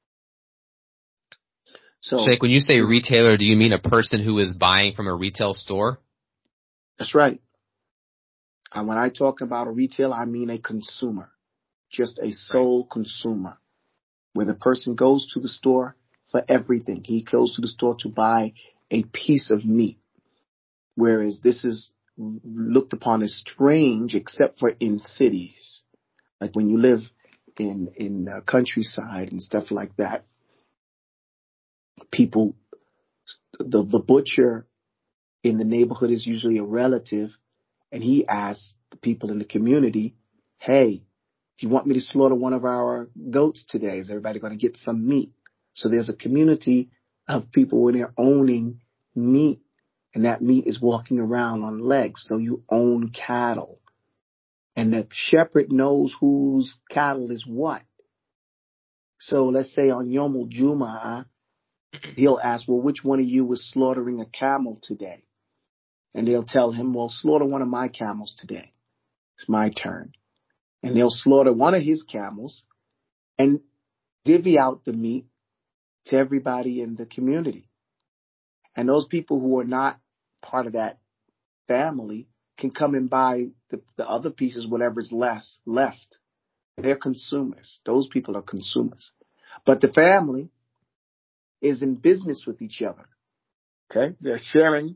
So, Sheikh, when you say retailer, do you mean a person who is buying from a retail store? That's right. And when I talk about a retailer, I mean a consumer, just a sole right. consumer, where the person goes to the store for everything. He goes to the store to buy a piece of meat, whereas this is looked upon as strange, except for in cities, like when you live in in uh, countryside and stuff like that. People, the the butcher in the neighborhood is usually a relative, and he asks the people in the community, "Hey, if you want me to slaughter one of our goats today, is everybody going to get some meat?" So there's a community of people where they're owning meat, and that meat is walking around on legs. So you own cattle, and the shepherd knows whose cattle is what. So let's say on Yom Jum'ah, He'll ask, well, which one of you was slaughtering a camel today? And they'll tell him, well, slaughter one of my camels today. It's my turn. And they'll slaughter one of his camels and divvy out the meat to everybody in the community. And those people who are not part of that family can come and buy the, the other pieces, whatever's less left. They're consumers. Those people are consumers. But the family is in business with each other. Okay? They're sharing.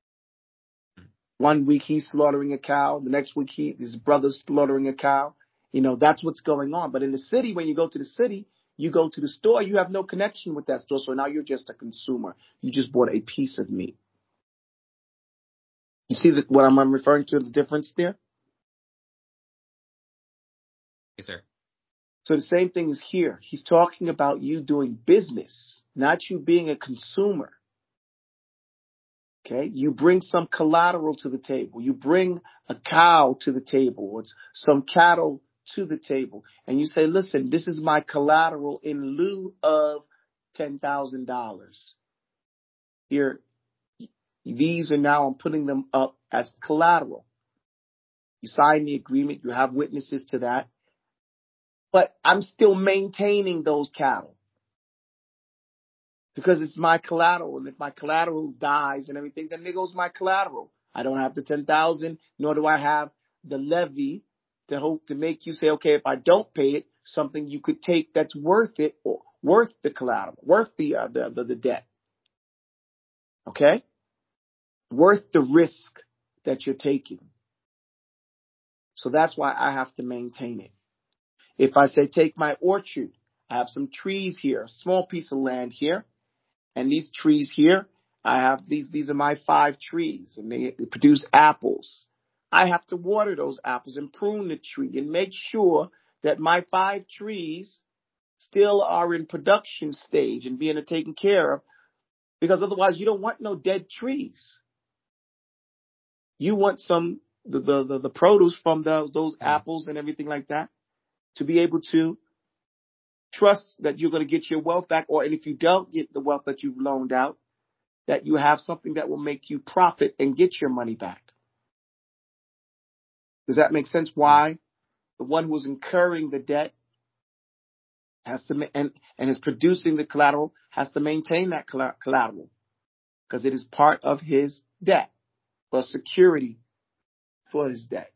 One week he's slaughtering a cow. The next week he, his brother's slaughtering a cow. You know, that's what's going on. But in the city, when you go to the city, you go to the store, you have no connection with that store. So now you're just a consumer. You just bought a piece of meat. You see that what I'm referring to, the difference there? Yes, sir. So the same thing is here. He's talking about you doing business, not you being a consumer. Okay? You bring some collateral to the table. You bring a cow to the table or some cattle to the table. And you say, listen, this is my collateral in lieu of ten thousand dollars. Here, these are now, I'm putting them up as collateral. You sign the agreement. You have witnesses to that. But I'm still maintaining those cattle because it's my collateral. And if my collateral dies and everything, then there goes my collateral. I don't have the ten thousand, nor do I have the levy to hope to make you say, okay, if I don't pay it, something you could take that's worth it or worth the collateral, worth the, uh, the, the, the debt. Okay? Worth the risk that you're taking. So that's why I have to maintain it. If I say, take my orchard, I have some trees here, a small piece of land here, and these trees here, I have these, these are my five trees, and they, they produce apples. I have to water those apples and prune the tree and make sure that my five trees still are in production stage and being taken care of, because otherwise you don't want no dead trees. You want some, the, the, the, the produce from the, those apples and everything like that to be able to trust that you're going to get your wealth back, or and if you don't get the wealth that you've loaned out, that you have something that will make you profit and get your money back. Does that make sense? Why the one who's incurring the debt has to and and is producing the collateral has to maintain that collateral because it is part of his debt or security for his debt.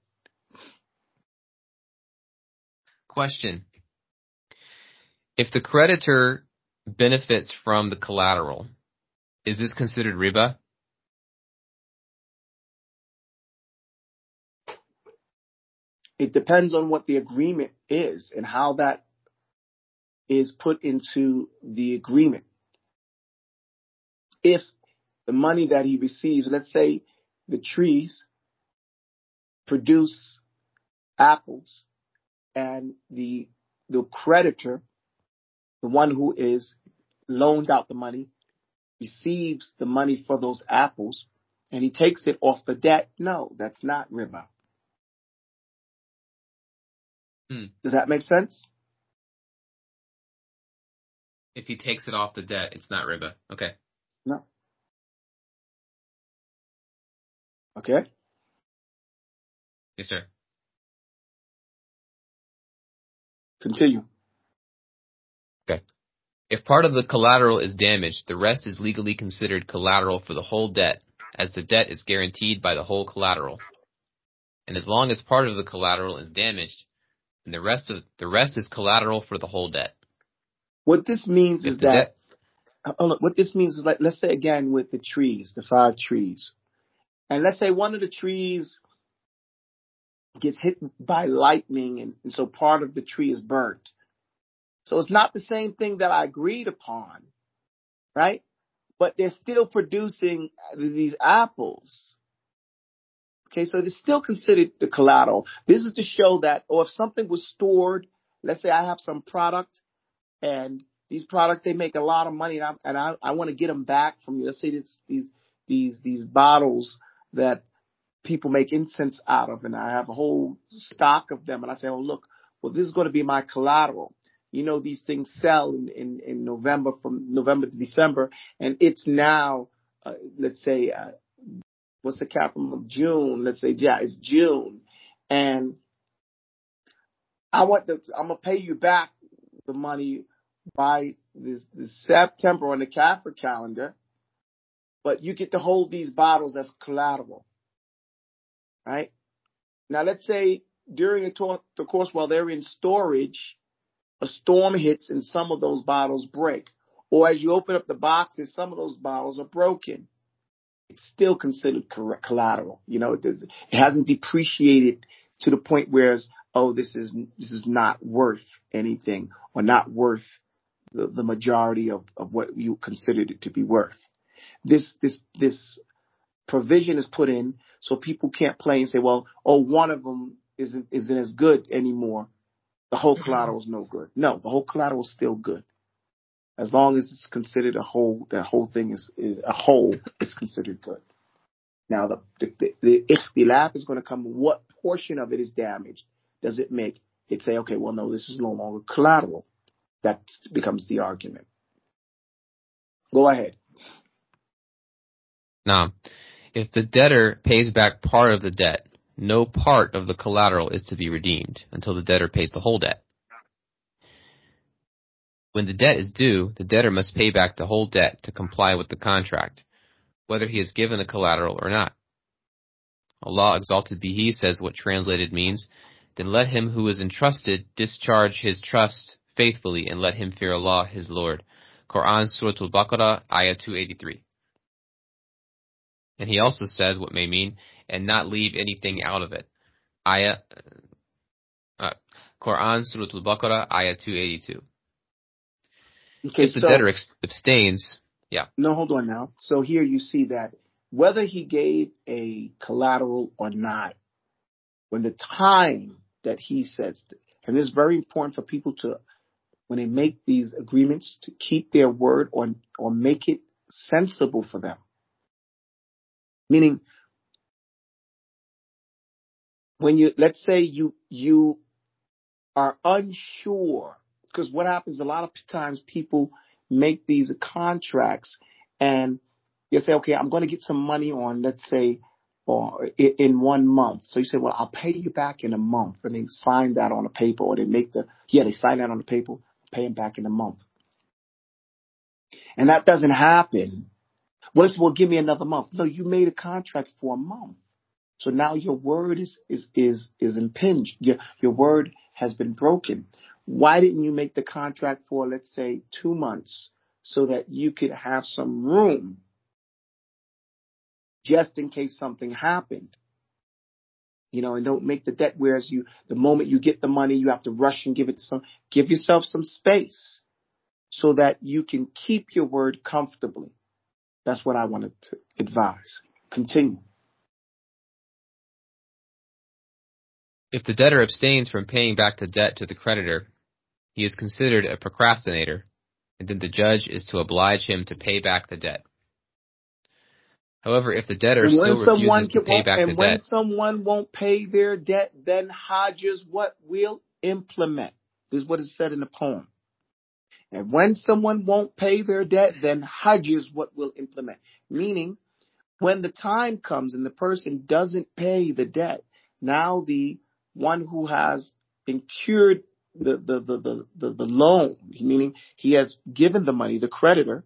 Question. If the creditor benefits from the collateral, is this considered riba? It depends on what the agreement is and how that is put into the agreement. If the money that he receives, let's say the trees produce apples and the the creditor, the one who is loaned out the money, receives the money for those apples and he takes it off the debt, no, that's not riba. Hmm. Does that make sense? If he takes it off the debt, it's not riba. Okay. No. Okay? Yes, sir. Continue. Okay. If part of the collateral is damaged, the rest is legally considered collateral for the whole debt, as the debt is guaranteed by the whole collateral. And as long as part of the collateral is damaged, then the rest of the rest is collateral for the whole debt. What this means If is the that debt, oh, look, what this means is, like, let's say again with the trees, the five trees, and let's say one of the trees gets hit by lightning, and, and so part of the tree is burnt. So it's not the same thing that I agreed upon, right? But they're still producing these apples. Okay, so it's still considered the collateral. This is to show that, or if something was stored, let's say I have some product, and these products, they make a lot of money, and I, and I, I want to get them back from you. Let's say it's these these these bottles that people make incense out of, and I have a whole stock of them, and I say, oh, look, well, this is going to be my collateral. you know, these things sell in, in, in November, from November to December, and it's now, uh, let's say, uh, what's the capital of June? Let's say, yeah, it's June. And I want the, I'm going to pay you back the money by the, the September on the Catholic calendar, but you get to hold these bottles as collateral, right? Now, let's say during the, to- the course while they're in storage, a storm hits and some of those bottles break. Or as you open up the boxes, some of those bottles are broken. It's still considered collateral. You know, it, it hasn't depreciated to the point where, oh, this is this is not worth anything, or not worth the, the majority of, of what you considered it to be worth. This this this provision is put in so people can't play and say, well, oh, one of them isn't isn't as good anymore. The whole collateral is no good. No, the whole collateral is still good. As long as it's considered a whole, that whole thing is, is a whole, it's considered good. Now, the, the, the ikhtilaf is going to come. What portion of it is damaged? Does it make it say, okay, well, no, this is no longer collateral? That becomes the argument. Go ahead. Now, if the debtor pays back part of the debt, no part of the collateral is to be redeemed until the debtor pays the whole debt. When the debt is due, the debtor must pay back the whole debt to comply with the contract, whether he has given the collateral or not. Allah exalted be He says what translated means, then let him who is entrusted discharge his trust faithfully and let him fear Allah, his Lord. Quran, Surah Al-Baqarah, Ayah two eighty-three. And He also says what may mean, and not leave anything out of it. Ayah, uh, Quran, Surah Al-Baqarah, Ayah two eighty-two. Okay, if the so, debtor ex- abstains, yeah. No, hold on now. So here you see that whether he gave a collateral or not, when the time that he says, and it's very important for people to, when they make these agreements, to keep their word or, or make it sensible for them. Meaning, when you, let's say you, you are unsure, because what happens a lot of times, people make these contracts and you say, okay, I'm going to get some money on, let's say, or in one month. So you say, well, I'll pay you back in a month. And they sign that on a paper, or they make the, yeah, they sign that on the paper, pay him back in a month. And that doesn't happen. Well, it's, well, give me another month. No, you made a contract for a month. So now your word is, is, is, is impinged. Your, your word has been broken. Why didn't you make the contract for, let's say, two months so that you could have some room just in case something happened? You know, and don't make the debt whereas you, the moment you get the money, you have to rush and give it to some, give yourself some space so that you can keep your word comfortably. That's what I wanted to advise. Continue. If the debtor abstains from paying back the debt to the creditor, he is considered a procrastinator, and then the judge is to oblige him to pay back the debt. However, if the debtor And when still refuses to can, pay back and the when debt, someone won't pay their debt, then Hajjahs what will implement. This is what is said in the poem. And when someone won't pay their debt, then Hajjahs what will implement. Meaning, when the time comes and the person doesn't pay the debt, now the one who has incurred the, the, the, the, the, the loan, meaning he has given the money, the creditor,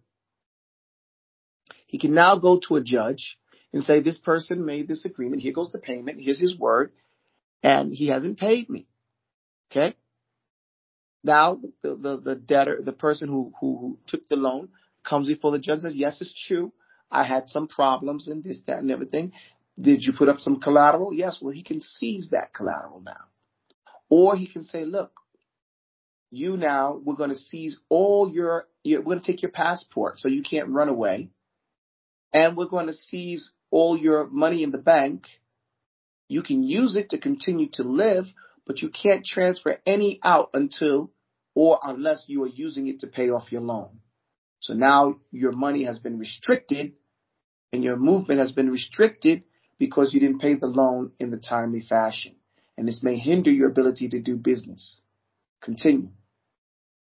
he can now go to a judge and say, this person made this agreement. Here goes the payment. Here's his word. And he hasn't paid me. Okay. Now the, the, the debtor, the person who, who, who took the loan comes before the judge and says, yes, it's true. I had some problems and this, that, and everything. Did you put up some collateral? Yes. Well, he can seize that collateral now. Or he can say, look, you now, we're going to seize all your, your we're going to take your passport so you can't run away. And we're going to seize all your money in the bank. You can use it to continue to live, but you can't transfer any out until or unless you are using it to pay off your loan. So now your money has been restricted and your movement has been restricted because you didn't pay the loan in the timely fashion. And this may hinder your ability to do business. Continue.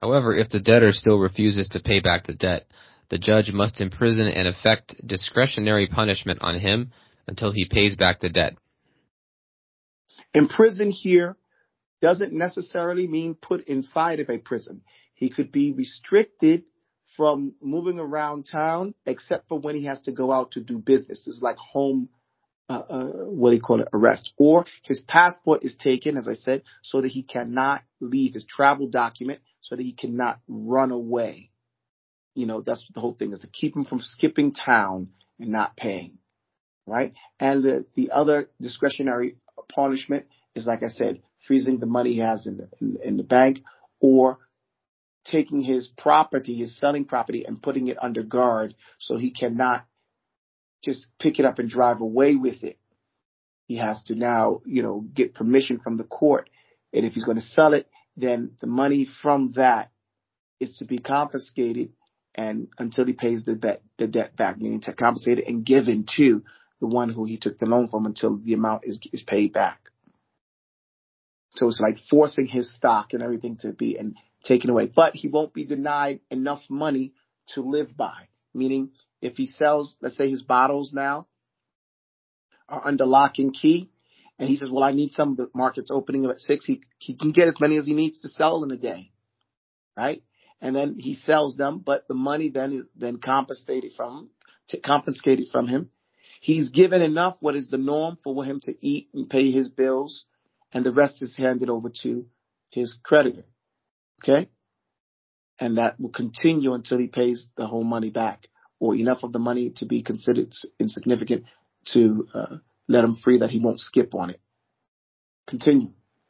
However, if the debtor still refuses to pay back the debt, the judge must imprison and effect discretionary punishment on him until he pays back the debt. Imprison here doesn't necessarily mean put inside of a prison. He could be restricted from moving around town, except for when he has to go out to do business. It's like home, uh, uh, what do you call it, arrest. Or his passport is taken, as I said, so that he cannot leave, his travel document, so that he cannot run away. You know, that's what the whole thing is, to keep him from skipping town and not paying, right? And the, the other discretionary punishment is, like I said, freezing the money he has in the, in, in the bank, or taking his property, his selling property, and putting it under guard so he cannot just pick it up and drive away with it. He has to now, you know, get permission from the court. And if he's going to sell it, then the money from that is to be confiscated and until he pays the debt, the debt back, meaning to compensate it and given to the one who he took the loan from until the amount is, is paid back. So it's like forcing his stock and everything to be and taken away. But he won't be denied enough money to live by. Meaning, if he sells, let's say his bottles now are under lock and key, and he says, well, I need some, the market's opening at six, he, he can get as many as he needs to sell in a day, right? And then he sells them, but the money then is then compensated from, to, confiscated from him. He's given enough, what is the norm, for him to eat and pay his bills, and the rest is handed over to his creditor. Okay? And that will continue until he pays the whole money back, or enough of the money to be considered insignificant to uh, let him free, that he won't skip on it. Continue.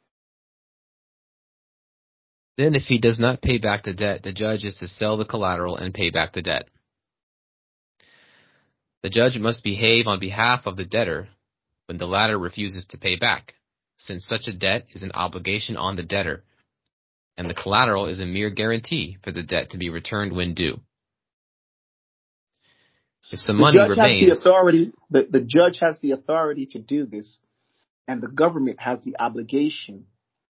Then if he does not pay back the debt, the judge is to sell the collateral and pay back the debt. The judge must behave on behalf of the debtor when the latter refuses to pay back, since such a debt is an obligation on the debtor, and the collateral is a mere guarantee for the debt to be returned when due. If some the money judge remains, has the authority. The, the judge has the authority to do this, and the government has the obligation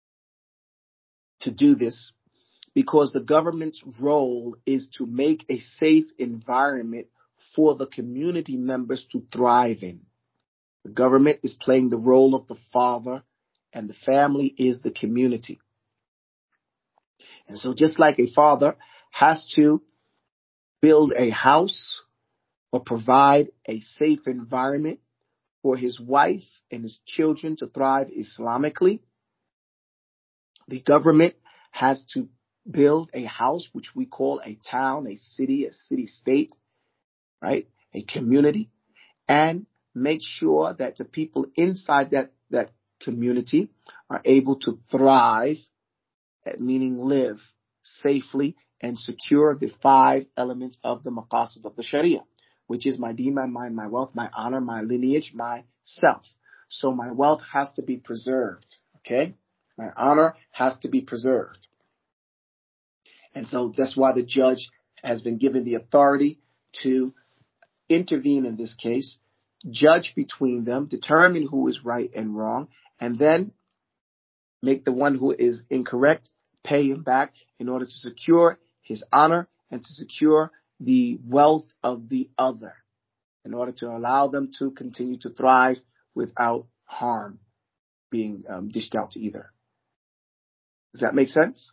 to do this, because the government's role is to make a safe environment for the community members to thrive in. The government is playing the role of the father, and the family is the community. And so just like a father has to build a house or provide a safe environment for his wife and his children to thrive Islamically, the government has to build a house, which we call a town, a city, a city-state, right? A community, and make sure that the people inside that, that community are able to thrive, meaning live safely and secure the five elements of the maqasid of the Sharia, which is my deen, my mind, my wealth, my honor, my lineage, my self. So my wealth has to be preserved, okay? My honor has to be preserved. And so that's why the judge has been given the authority to intervene in this case, judge between them, determine who is right and wrong, and then make the one who is incorrect pay him back in order to secure his honor and to secure the wealth of the other, in order to allow them to continue to thrive without harm being um, dished out to either. Does that make sense?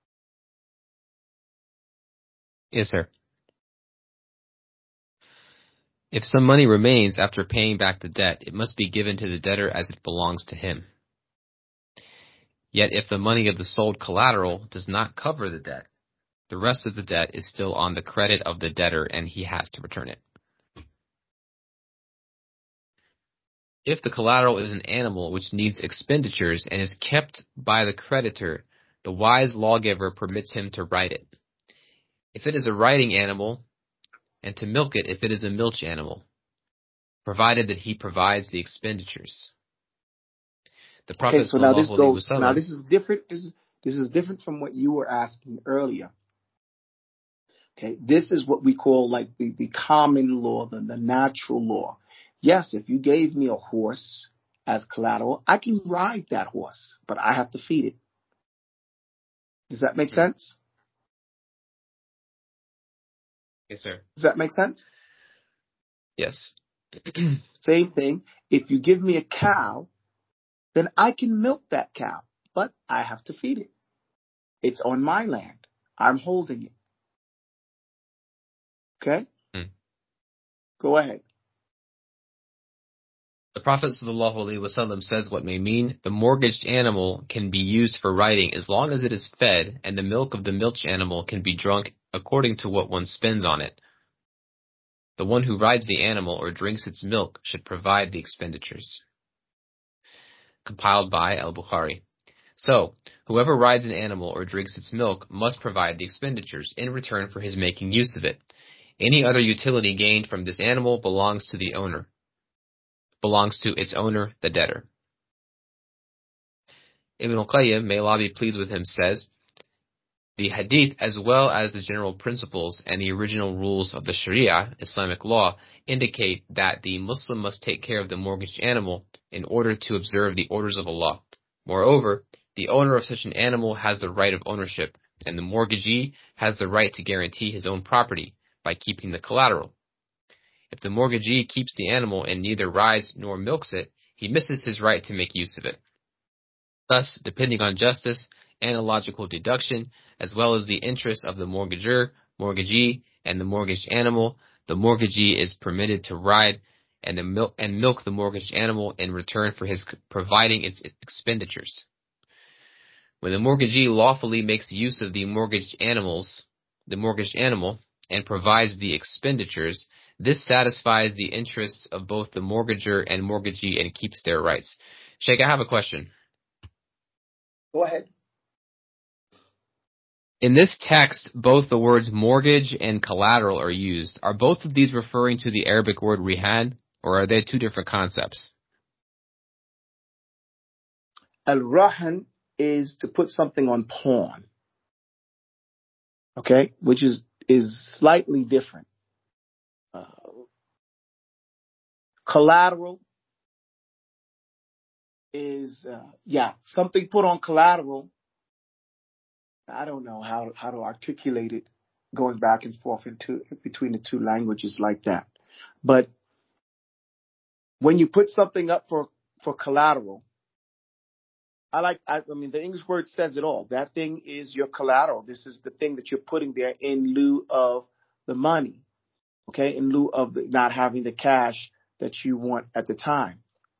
Yes, sir. If some money remains after paying back the debt, it must be given to the debtor as it belongs to him. Yet if the money of the sold collateral does not cover the debt, the rest of the debt is still on the credit of the debtor and he has to return it. If the collateral is an animal which needs expenditures and is kept by the creditor, the wise lawgiver permits him to ride it, if it is a riding animal, and to milk it if it is a milch animal, provided that he provides the expenditures. The Prophet okay, so now this goes. Wasallam, now this is different. This is this is different from what you were asking earlier. Okay, this is what we call like the, the common law, the, the natural law. Yes, if you gave me a horse as collateral, I can ride that horse, but I have to feed it. Does that make sense? Yes, sir. Does that make sense? Yes. Same thing. If you give me a cow, then I can milk that cow, but I have to feed it. It's on my land. I'm holding it. Okay? Hmm. Go ahead. The Prophet sallallahu alaihi wasallam says what may mean the mortgaged animal can be used for riding as long as it is fed, and the milk of the milch animal can be drunk according to what one spends on it. The one who rides the animal or drinks its milk should provide the expenditures. Compiled by Al-Bukhari. So, whoever rides an animal or drinks its milk must provide the expenditures in return for his making use of it. Any other utility gained from this animal belongs to the owner. Belongs to its owner, the debtor. Ibn al-Qayyim, may Allah be pleased with him, says, the hadith, as well as the general principles and the original rules of the Sharia, Islamic law, indicate that the Muslim must take care of the mortgaged animal in order to observe the orders of Allah. Moreover, the owner of such an animal has the right of ownership, and the mortgagee has the right to guarantee his own property by keeping the collateral. If the mortgagee keeps the animal and neither rides nor milks it, he misses his right to make use of it. Thus, depending on justice, analogical deduction, as well as the interests of the mortgagor, mortgagee, and the mortgaged animal, the mortgagee is permitted to ride and, the milk, and milk the mortgaged animal in return for his providing its expenditures. When the mortgagee lawfully makes use of the mortgaged animals, the mortgaged animal, and provides the expenditures, this satisfies the interests of both the mortgagor and mortgagee and keeps their rights. Sheikh, I have a question. Go ahead. In this text, both the words mortgage and collateral are used. Are both of these referring to the Arabic word rihan, or are they two different concepts? Al-Rahan is to put something on pawn. Okay? Which is, is slightly different. Uh, collateral is, uh, yeah, something put on collateral. I don't know how, how to articulate it going back and forth into between the two languages like that. But when you put something up for, for collateral, I like, I, I mean, the English word says it all. That thing is your collateral. This is the thing that you're putting there in lieu of the money. Okay? In lieu of the, not having the cash that you want at the time.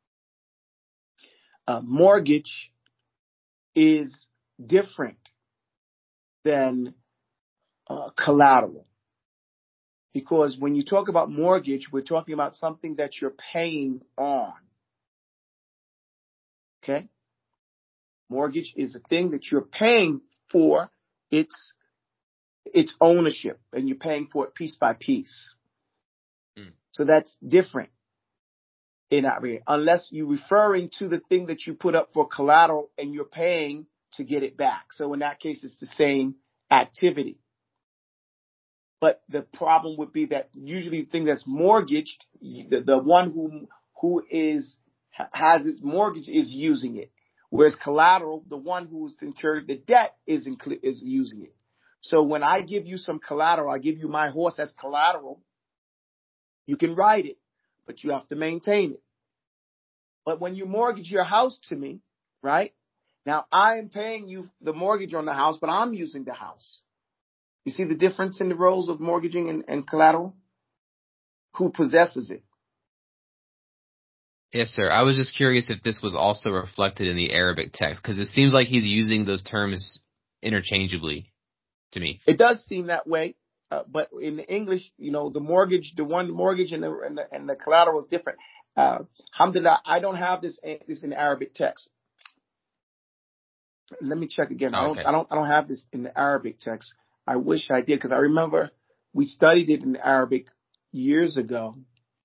Uh, mortgage is different than uh, collateral. Because when you talk about mortgage, we're talking about something that you're paying on. Okay? Mortgage is a thing that you're paying for its its ownership, and you're paying for it piece by piece. Mm. So that's different in that way, unless you're referring to the thing that you put up for collateral and you're paying to get it back. So in that case, it's the same activity. But the problem would be that usually the thing that's mortgaged, the, the one who who is has its mortgage is using it. Whereas collateral, the one who's incurred the debt is in, is using it. So when I give you some collateral, I give you my horse as collateral, you can ride it, but you have to maintain it. But when you mortgage your house to me, right? Now I am paying you the mortgage on the house, but I'm using the house. You see the difference in the roles of mortgaging and, and collateral? Who possesses it? Yes, sir. I was just curious if this was also reflected in the Arabic text, because it seems like he's using those terms interchangeably to me. It does seem that way, uh, but in the English, you know, the mortgage, the one mortgage and the and the, and the collateral is different. Uh, alhamdulillah, I don't have this this in the Arabic text. Let me check again. Oh, I don't okay. I don't I don't have this in the Arabic text. I wish I did, because I remember we studied it in Arabic years ago.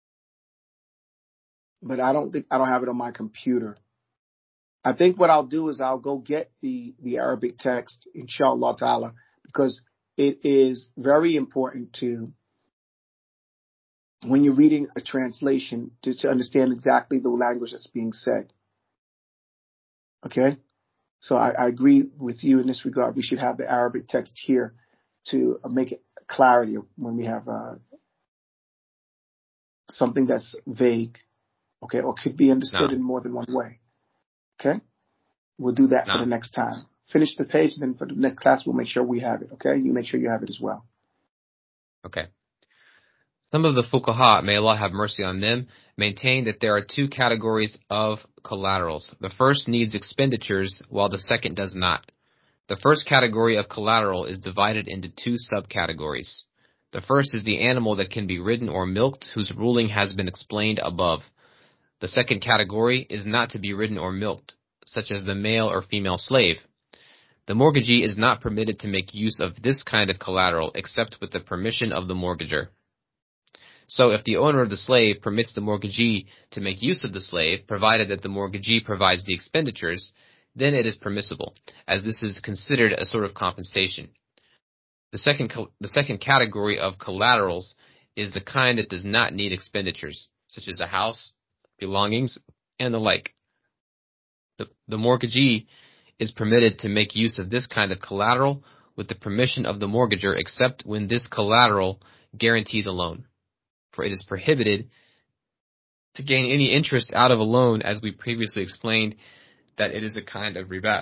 But I don't think I don't have it on my computer. I think what I'll do is I'll go get the, the Arabic text, inshallah ta'ala, because it is very important to, when you're reading a translation, to, to understand exactly the language that's being said. Okay? So I, I agree with you in this regard. We should have the Arabic text here to make it clarity when we have uh, something that's vague, okay, or could be understood No. in more than one way. Okay? We'll do that No. for the next time. Finish the page, and then for the next class, we'll make sure we have it, okay? You make sure you have it as well. Okay. Some of the fuqaha, may Allah have mercy on them, maintain that there are two categories of collaterals. The first needs expenditures, while the second does not. The first category of collateral is divided into two subcategories. The first is the animal that can be ridden or milked, whose ruling has been explained above. The second category is not to be ridden or milked, such as the male or female slave. The mortgagee is not permitted to make use of this kind of collateral except with the permission of the mortgager. So if the owner of the slave permits the mortgagee to make use of the slave, provided that the mortgagee provides the expenditures, then it is permissible, as this is considered a sort of compensation. The second, the second category of collaterals is the kind that does not need expenditures, such as a house, belongings, and the like. The, the mortgagee is permitted to make use of this kind of collateral with the permission of the mortgager, except when this collateral guarantees a loan. For it is prohibited to gain any interest out of a loan, as we previously explained, that it is a kind of riba.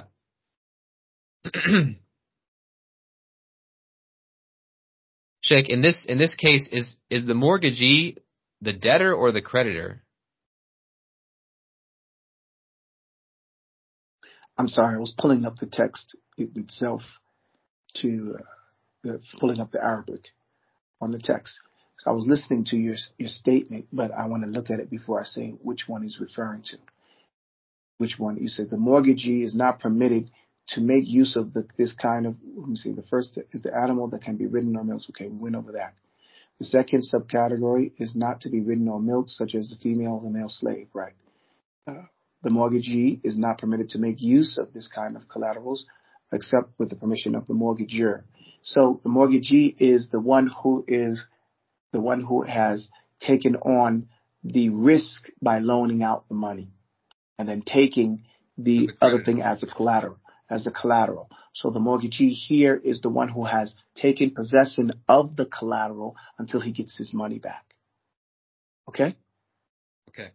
Sheikh, in this in this case, is is the mortgagee the debtor or the creditor? I'm sorry, I was pulling up the text itself to uh, the, pulling up the Arabic on the text. So I was listening to your your statement, but I want to look at it before I say which one he's referring to. Which one? You said the mortgagee is not permitted to make use of the, this kind of, let me see, the first is the animal that can be ridden or milked. Okay, we went over that. The second subcategory is not to be ridden or milked, such as the female or the male slave, right? Uh, the mortgagee is not permitted to make use of this kind of collaterals except with the permission of the mortgagor. So the mortgagee is the one who is the one who has taken on the risk by loaning out the money and then taking the, the other thing as a collateral, as a collateral. So the mortgagee here is the one who has taken possession of the collateral until he gets his money back. Okay? Okay.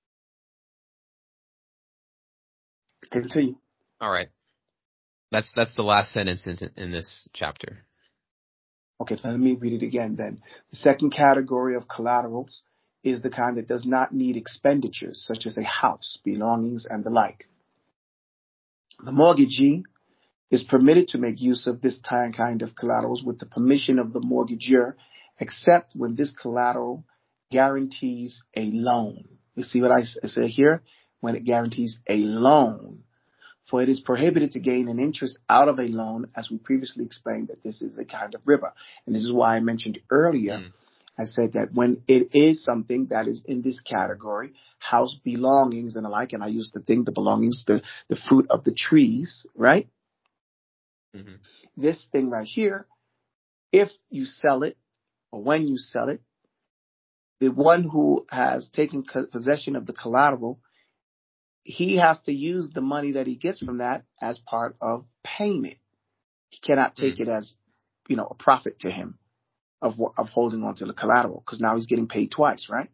Continue. All right. That's that's the last sentence in, in this chapter. Okay, so let me read it again then. The second category of collaterals is the kind that does not need expenditures, such as a house, belongings, and the like. The mortgagee is permitted to make use of this kind of collaterals with the permission of the mortgagor, except when this collateral guarantees a loan. You see what I say here? When it guarantees a loan. For it is prohibited to gain an interest out of a loan, as we previously explained that this is a kind of riba. And this is why I mentioned earlier, mm. I said that when it is something that is in this category, house belongings and the like, and I used the thing, the belongings, the, the fruit of the trees, right? Mm-hmm. This thing right here, if you sell it, or when you sell it, the one who has taken possession of the collateral, he has to use the money that he gets from that as part of payment. He cannot take mm. it as, you know, a profit to him of of holding on to the collateral, because now he's getting paid twice, right?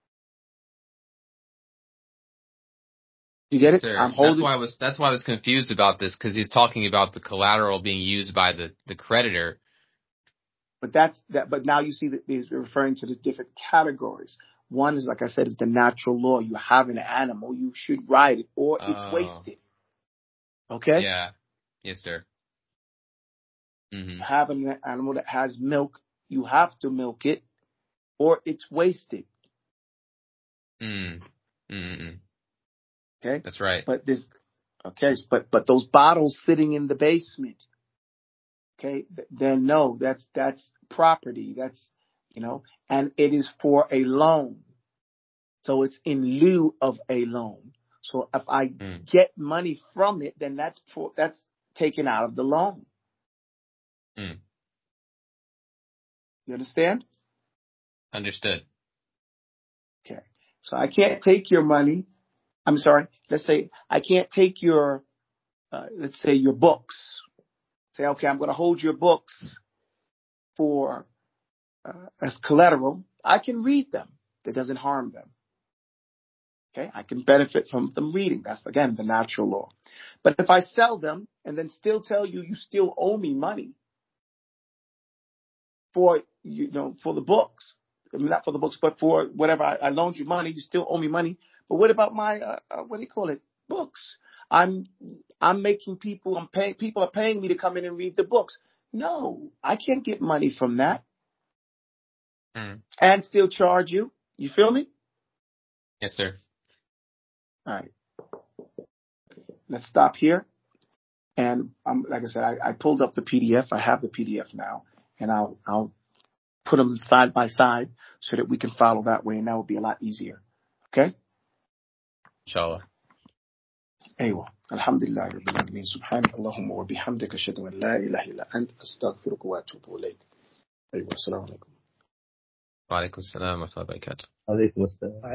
You get yes, it? Sir. I'm holding. That's why I was that's why I was confused about this, because he's talking about the collateral being used by the, the creditor. But that's that. But now you see that he's referring to the different categories. One is, like I said, is the natural law. You have an animal, you should ride it, or it's oh. wasted. Okay? Yeah. Yes, sir. Mm-hmm. You have an animal that has milk, you have to milk it, or it's wasted. Mm. Mm-mm. Okay? That's right. But this, okay, but but those bottles sitting in the basement, okay, then no, that's that's property. That's, you know, and it is for a loan. So it's in lieu of a loan. So if I mm. get money from it, then that's for, that's taken out of the loan. Mm. You understand? Understood. Okay. So I can't take your money. I'm sorry. Let's say I can't take your, uh, let's say your books. Say, okay, I'm going to hold your books for uh, as collateral, I can read them. That doesn't harm them. Okay, I can benefit from them reading. That's, again, the natural law. But if I sell them and then still tell you you still owe me money for, you know, for the books, I mean, not for the books, but for whatever, I, I loaned you money, you still owe me money. But what about my, uh, uh, what do you call it, books? I'm, I'm making people, I'm paying, people are paying me to come in and read the books. No, I can't get money from that Mm. and still charge you. You feel me? Yes, sir. All right. Let's stop here. And um, like I said, I, I pulled up the P D F. I have the P D F now, and I'll I'll put them side by side so that we can follow that way, and that will be a lot easier. Okay? Inshallah. أيوة. الحمد لله رب العالمين. سبحانك اللهم وبحمدك أشهد أن لا إله إلا أنت أستغفرك وأتوب إليك. أيوة. السلام عليكم. Wa alaikum assalam wa rahmatullahi wa barakatuh. عليكم السلام.